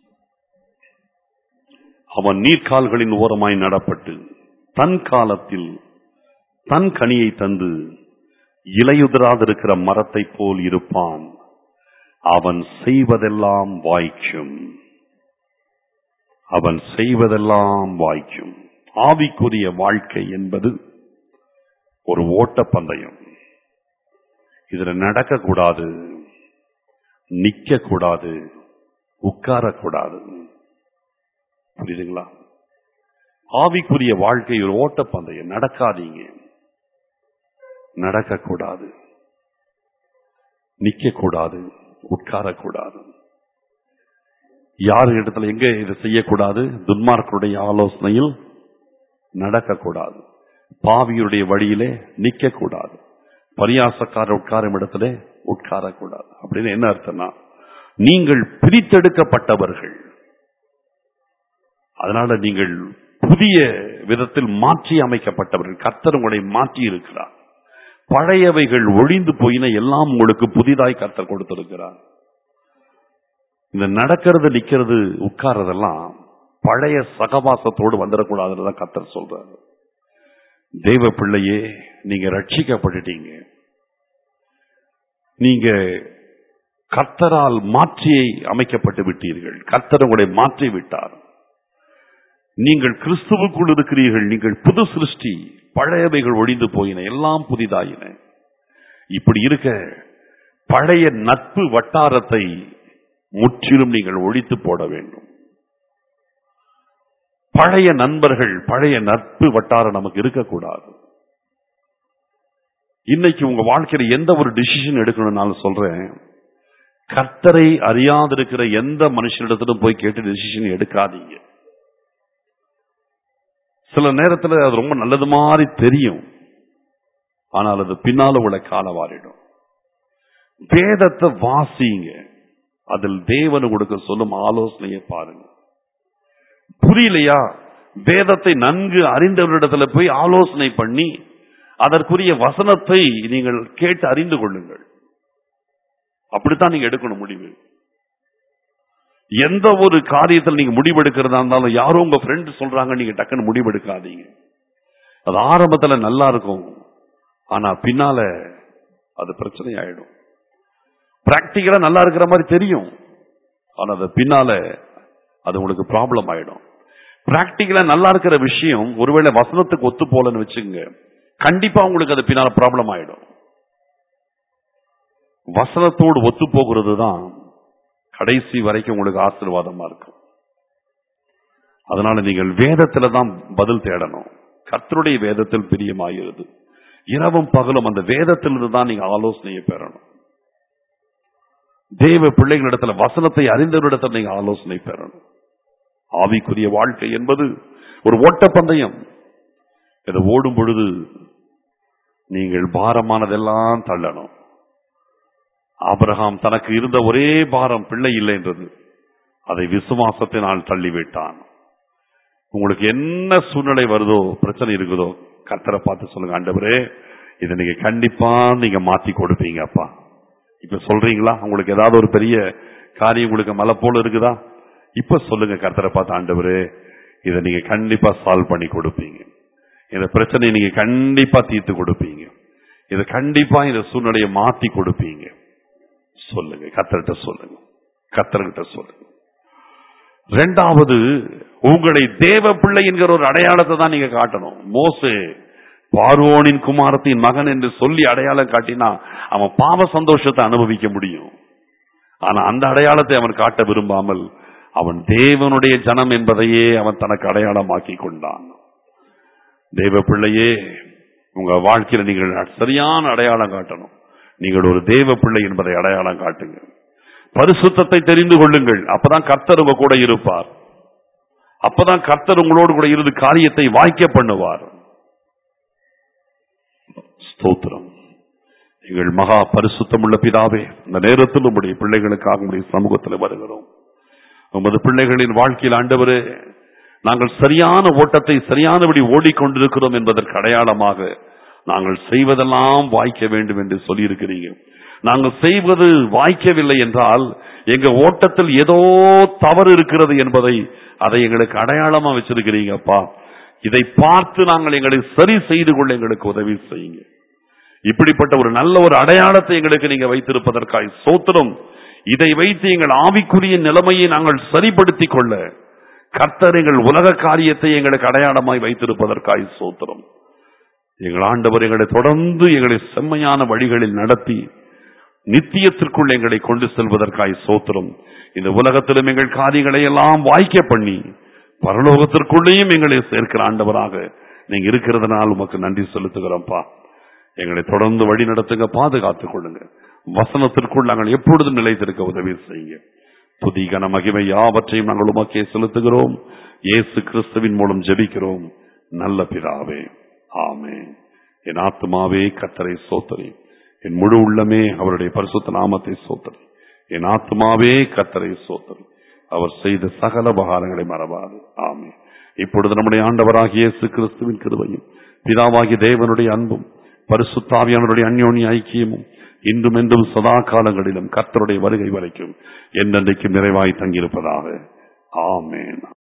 அவன் நீர்க்கால்களின் ஓரமாய் நடப்பட்டு தன் காலத்தில் தன் கனியை தந்து இலையுதிராதிருக்கிற மரத்தை போல் இருப்பான். அவன் செய்வதெல்லாம் வாய்க்கும். அவன் செய்வதெல்லாம் வாய்க்கும். ஆவிக்குரிய வாழ்க்கை என்பது ஒரு ஓட்டப்பந்தயம். இதுல நடக்கக்கூடாது, நிக்க கூடாது, உட்காரக்கூடாது. புரியுதுங்களா? ஆவிக்குரிய வாழ்க்கை ஒரு ஓட்டப்பந்தயம். நடக்காதீங்க, நடக்கக்கூடாது, நிக்க கூடாது, உட்காரக்கூடாது. யார் இடத்துல எங்க இதை செய்யக்கூடாது? துன்மார்க்கருடைய ஆலோசனையில் நடக்கக்கூடாது, பாவியுடைய வழியிலே நிக்க கூடாது, பரியாசக்காரர் உட்காரும் இடத்திலே உட்காரக்கூடாது. அப்படின்னு என்ன அர்த்தம்னா, நீங்கள் பிரித்தெடுக்கப்பட்டவர்கள். அதனால நீங்கள் புதிய விதத்தில் மாற்றி அமைக்கப்பட்டவர்கள். கர்த்தர் உங்களை மாற்றி இருக்கிறார். பழையவைகள் ஒழிந்து போயின, எல்லாம் உங்களுக்கு புதிதாய் கர்த்தர் கொடுத்திருக்கிறார். இந்த நடக்கிறது, நிக்கிறது, உட்கார்றதெல்லாம் பழைய சகவாசத்தோடு வந்துடக்கூடாதுன்னு கர்த்தர் சொல்றாரு. தேவ பிள்ளையே, நீங்க ரட்சிக்கப்பட்டுட்டீங்க. நீங்க கர்த்தரால் மாற்றியை அமைக்கப்பட்டு விட்டீர்கள். கர்த்தர் உங்களை மாற்றி விட்டார். நீங்கள் கிறிஸ்துவுக்குள் இருக்கிறீர்கள். நீங்கள் புது சிருஷ்டி. பழையவைகள் ஒழிந்து போயின, எல்லாம் புதிதாயின. இப்படி இருக்க பழைய நட்பு வட்டாரத்தை முற்றிலும் நீங்கள் ஒழித்து போட வேண்டும். பழைய நண்பர்கள், பழைய நட்பு வட்டாரம் நமக்கு இருக்கக்கூடாது. இன்னைக்கு உங்க வாழ்க்கையில எந்த ஒரு டிசிஷன் எடுக்கணும்னாலும் சொல்றேன், கர்த்தரை அறியாதிருக்கிற எந்த மனுஷனிடத்திலும் போய் கேட்டு டிசிஷன் எடுக்காதீங்க. சில நேரத்தில் அது ரொம்ப நல்லது மாதிரி தெரியும், ஆனால் அது பின்னால உள்ள காலவாரிடும். வேதத்தை வாசிங்க, அதில் தேவன் கொடுக்க சொல்லும் ஆலோசனையை பாருங்க. புரியலையா? வேதத்தை நன்கு அறிந்தவரிடத்துல போய் ஆலோசனை பண்ணி அதற்குரிய வசனத்தை நீங்கள் கேட்டு அறிந்து கொள்ளுங்கள். அப்படித்தான் நீங்க எடுக்கணும் முடிவு. எந்த ஒரு காரியத்தில் நீங்க முடிவெடுக்கிறதா இருந்தாலும், யாரோ உங்க ஃப்ரெண்ட் சொல்றாங்க நீங்க டக்குன்னு முடிவெடுக்காதீங்க. அது ஆரம்பத்துல நல்லா இருக்கும், ஆனா பின்னால அது பிரச்சனை ஆயிடும். பிராக்டிகலா நல்லா இருக்கிற மாதிரி தெரியும், ஆனா அது பின்னால அது உங்களுக்கு ப்ராப்ளம் ஆயிடும். பிராக்டிகலா நல்லா இருக்கிற விஷயம் ஒருவேளை வசனத்துக்கு ஒத்து போலன்னு வச்சுங்க, கண்டிப்பா உங்களுக்கு அது பின்னால ப்ராப்ளம் ஆயிடும். வசனத்தோடு ஒத்து போகிறது தான் கடைசி வரைக்கும் உங்களுக்கு ஆசீர்வாதமா இருக்கும். அதனால நீங்கள் வேதத்துல தான் பதில் தேடணும். கர்த்தருடைய வேதத்தில் பிரியமாகிறது. இரவும் பகலும் அந்த வேதத்திலிருந்து தான் நீங்க ஆலோசனையை பெறணும். தேவ பிள்ளைகளிடத்துல, வசனத்தை அறிந்தவரிடத்தில் நீங்க ஆலோசனை பெறணும். ஆவிக்குரிய வாழ்க்கை என்பது ஒரு ஓட்டப்பந்தயம். இதை ஓடும் பொழுது நீங்கள் பாரமானதெல்லாம் தள்ளணும். ஆபிரகாம் தனக்கு இருந்த ஒரே பாரம் பிள்ளை இல்லை என்றது, அதை விசுவாசத்தினால் தள்ளிவிட்டான். உங்களுக்கு என்ன சூழ்நிலை வருதோ, பிரச்சனை இருக்குதோ, கர்த்தரை பார்த்து சொல்லுங்க, ஆண்டவரே இதை நீங்க கண்டிப்பா நீங்க மாத்தி கொடுப்பீங்க அப்பா. இப்ப சொல்றீங்களா? உங்களுக்கு ஏதாவது ஒரு பெரிய காரியம் உங்களுக்கு மலை போல இருக்குதா? இப்ப சொல்லுங்க கர்த்தரை பார்த்து, ஆண்டவரே இதை நீங்க கண்டிப்பா சால்வ் பண்ணி கொடுப்பீங்க, இந்த பிரச்சனையை நீங்க கண்டிப்பா தீர்த்து கொடுப்பீங்க, இதை கண்டிப்பா இந்த சூழ்நிலையை மாத்தி கொடுப்பீங்க. சொல்லுங்க, கர்த்தர்கிட்ட சொல்லுங்க, கர்த்தர்கிட்ட சொல்லுங்க. இரண்டாவது, உங்களை தேவ பிள்ளை என்கிற ஒரு அடையாளத்தை தான் நீங்க காட்டணும். மோசே பார்வோனின் குமாரத்தின் மகன் என்று சொல்லி அடையாளம் காட்டினா அவன் பாவ சந்தோஷத்தை அனுபவிக்க முடியும். ஆனா அந்த அடையாளத்தை அவன் காட்ட விரும்பாமல் அவன் தேவனுடைய ஜனம் என்பதையே அவன் தனக்கு அடையாளமாக்கி கொண்டான். தேவ பிள்ளையே, உங்க வாழ்க்கையில நீங்கள் சரியான அடையாளம் காட்டணும். நீங்கள் ஒரு தேவ பிள்ளை என்பதை அடையாளம் காட்டுங்க. பரிசுத்தத்தை தெரிந்து கொள்ளுங்கள். அப்பதான் கர்த்தர் உங்க கூட இருப்பார். அப்பதான் கர்த்தர் உங்களோடு கூட இருந்து காரியத்தை வாய்க்க பண்ணுவார். ஸ்தோத்திரம். எங்கள் மகா பரிசுத்தம் உள்ள பிதாவே, இந்த நேரத்தில் உங்களுடைய பிள்ளைகளுக்காக உங்களுடைய சமூகத்தில் வருகிறோம். உமது பிள்ளைகளின் வாழ்க்கையில் ஆண்டவரே, நாங்கள் சரியான ஓட்டத்தை சரியானபடி ஓடிக்கொண்டிருக்கிறோம் என்பதற்கு அடையாளமாக நாங்கள் செய்வதெல்லாம் வாய்க்க வேண்டும் என்று சொல்லியிருக்கிறீங்க. நாங்கள் செய்வது வாய்க்கவில்லை என்றால் எங்க ஓட்டத்தில் ஏதோ தவறு இருக்கிறது என்பதை அதை எங்களுக்கு அடையாளமா வச்சிருக்கிறீங்கப்பா. இதை பார்த்து நாங்கள் எங்களை சரி செய்து கொள்ள எங்களுக்கு உதவி செய்யுங்க. இப்படிப்பட்ட ஒரு நல்ல ஒரு அடையாளத்தை எங்களுக்கு நீங்க வைத்திருப்பதற்காக ஸ்தோத்திரம். இதை வைத்து எங்கள் ஆவிக்குரிய நிலைமையை நாங்கள் சரிப்படுத்திக் கொள்ள கர்த்தர் எங்கள் உலக காரியத்தை எங்களுக்கு அடையாளமாய் வைத்திருப்பதற்காய் ஸ்தோத்திரம். எங்கள் ஆண்டவர் எங்களை தொடர்ந்து எங்களை செம்மையான வழிகளில் நடத்தி நித்தியத்திற்குள் எங்களை கொண்டு செல்வதற்காய் ஸ்தோத்திரம். இந்த உலகத்திலும் எங்கள் காரியங்களை எல்லாம் வாய்க்க பண்ணி பரலோகத்திற்குள்ளேயும் எங்களை சேர்க்கிற ஆண்டவராக நீங்க இருக்கிறதுனால உமக்கு நன்றி செலுத்துகிறோம்ப்பா. எங்களை தொடர்ந்து வழி நடத்துங்க, பாதுகாத்துக் கொள்ளுங்க. வசனத்திற்குள் நாங்கள் எப்பொழுதும் நிலைத்திருக்க உதவி செய்யுங்க. துதி கன மகிமை யாவற்றையும் நாங்கள் உமக்கே செலுத்துகிறோம். இயேசு கிறிஸ்துவின் மூலம் ஜெபிக்கிறோம் நல்ல பிதாவே, ஆமென். என் ஆத்துமாவே கர்த்தரை ஸ்தோத்திரி, என் முழு உள்ளமே அவருடைய பரிசுத்த நாமத்தை ஸ்தோத்திரி. என் ஆத்துமாவே கர்த்தரை ஸ்தோத்திரி, அவர் செய்த சகல உபகாரங்களை மறவாது. ஆமென். இப்பொழுது நம்முடைய ஆண்டவராகிய இயேசு கிறிஸ்துவின் கிருபையும் பிதாவாகிய தேவனுடைய அன்பும் பரிசுத்த ஆவியானவருடைய அந்யோன்ய ஐக்கியமும் இன்றும் என்றும் சதா காலங்களிலும் கர்த்தருடைய வருகை வரைக்கும் என்றென்றைக்கும் நிறைவாய் தங்கியிருப்பதாக. ஆமென்.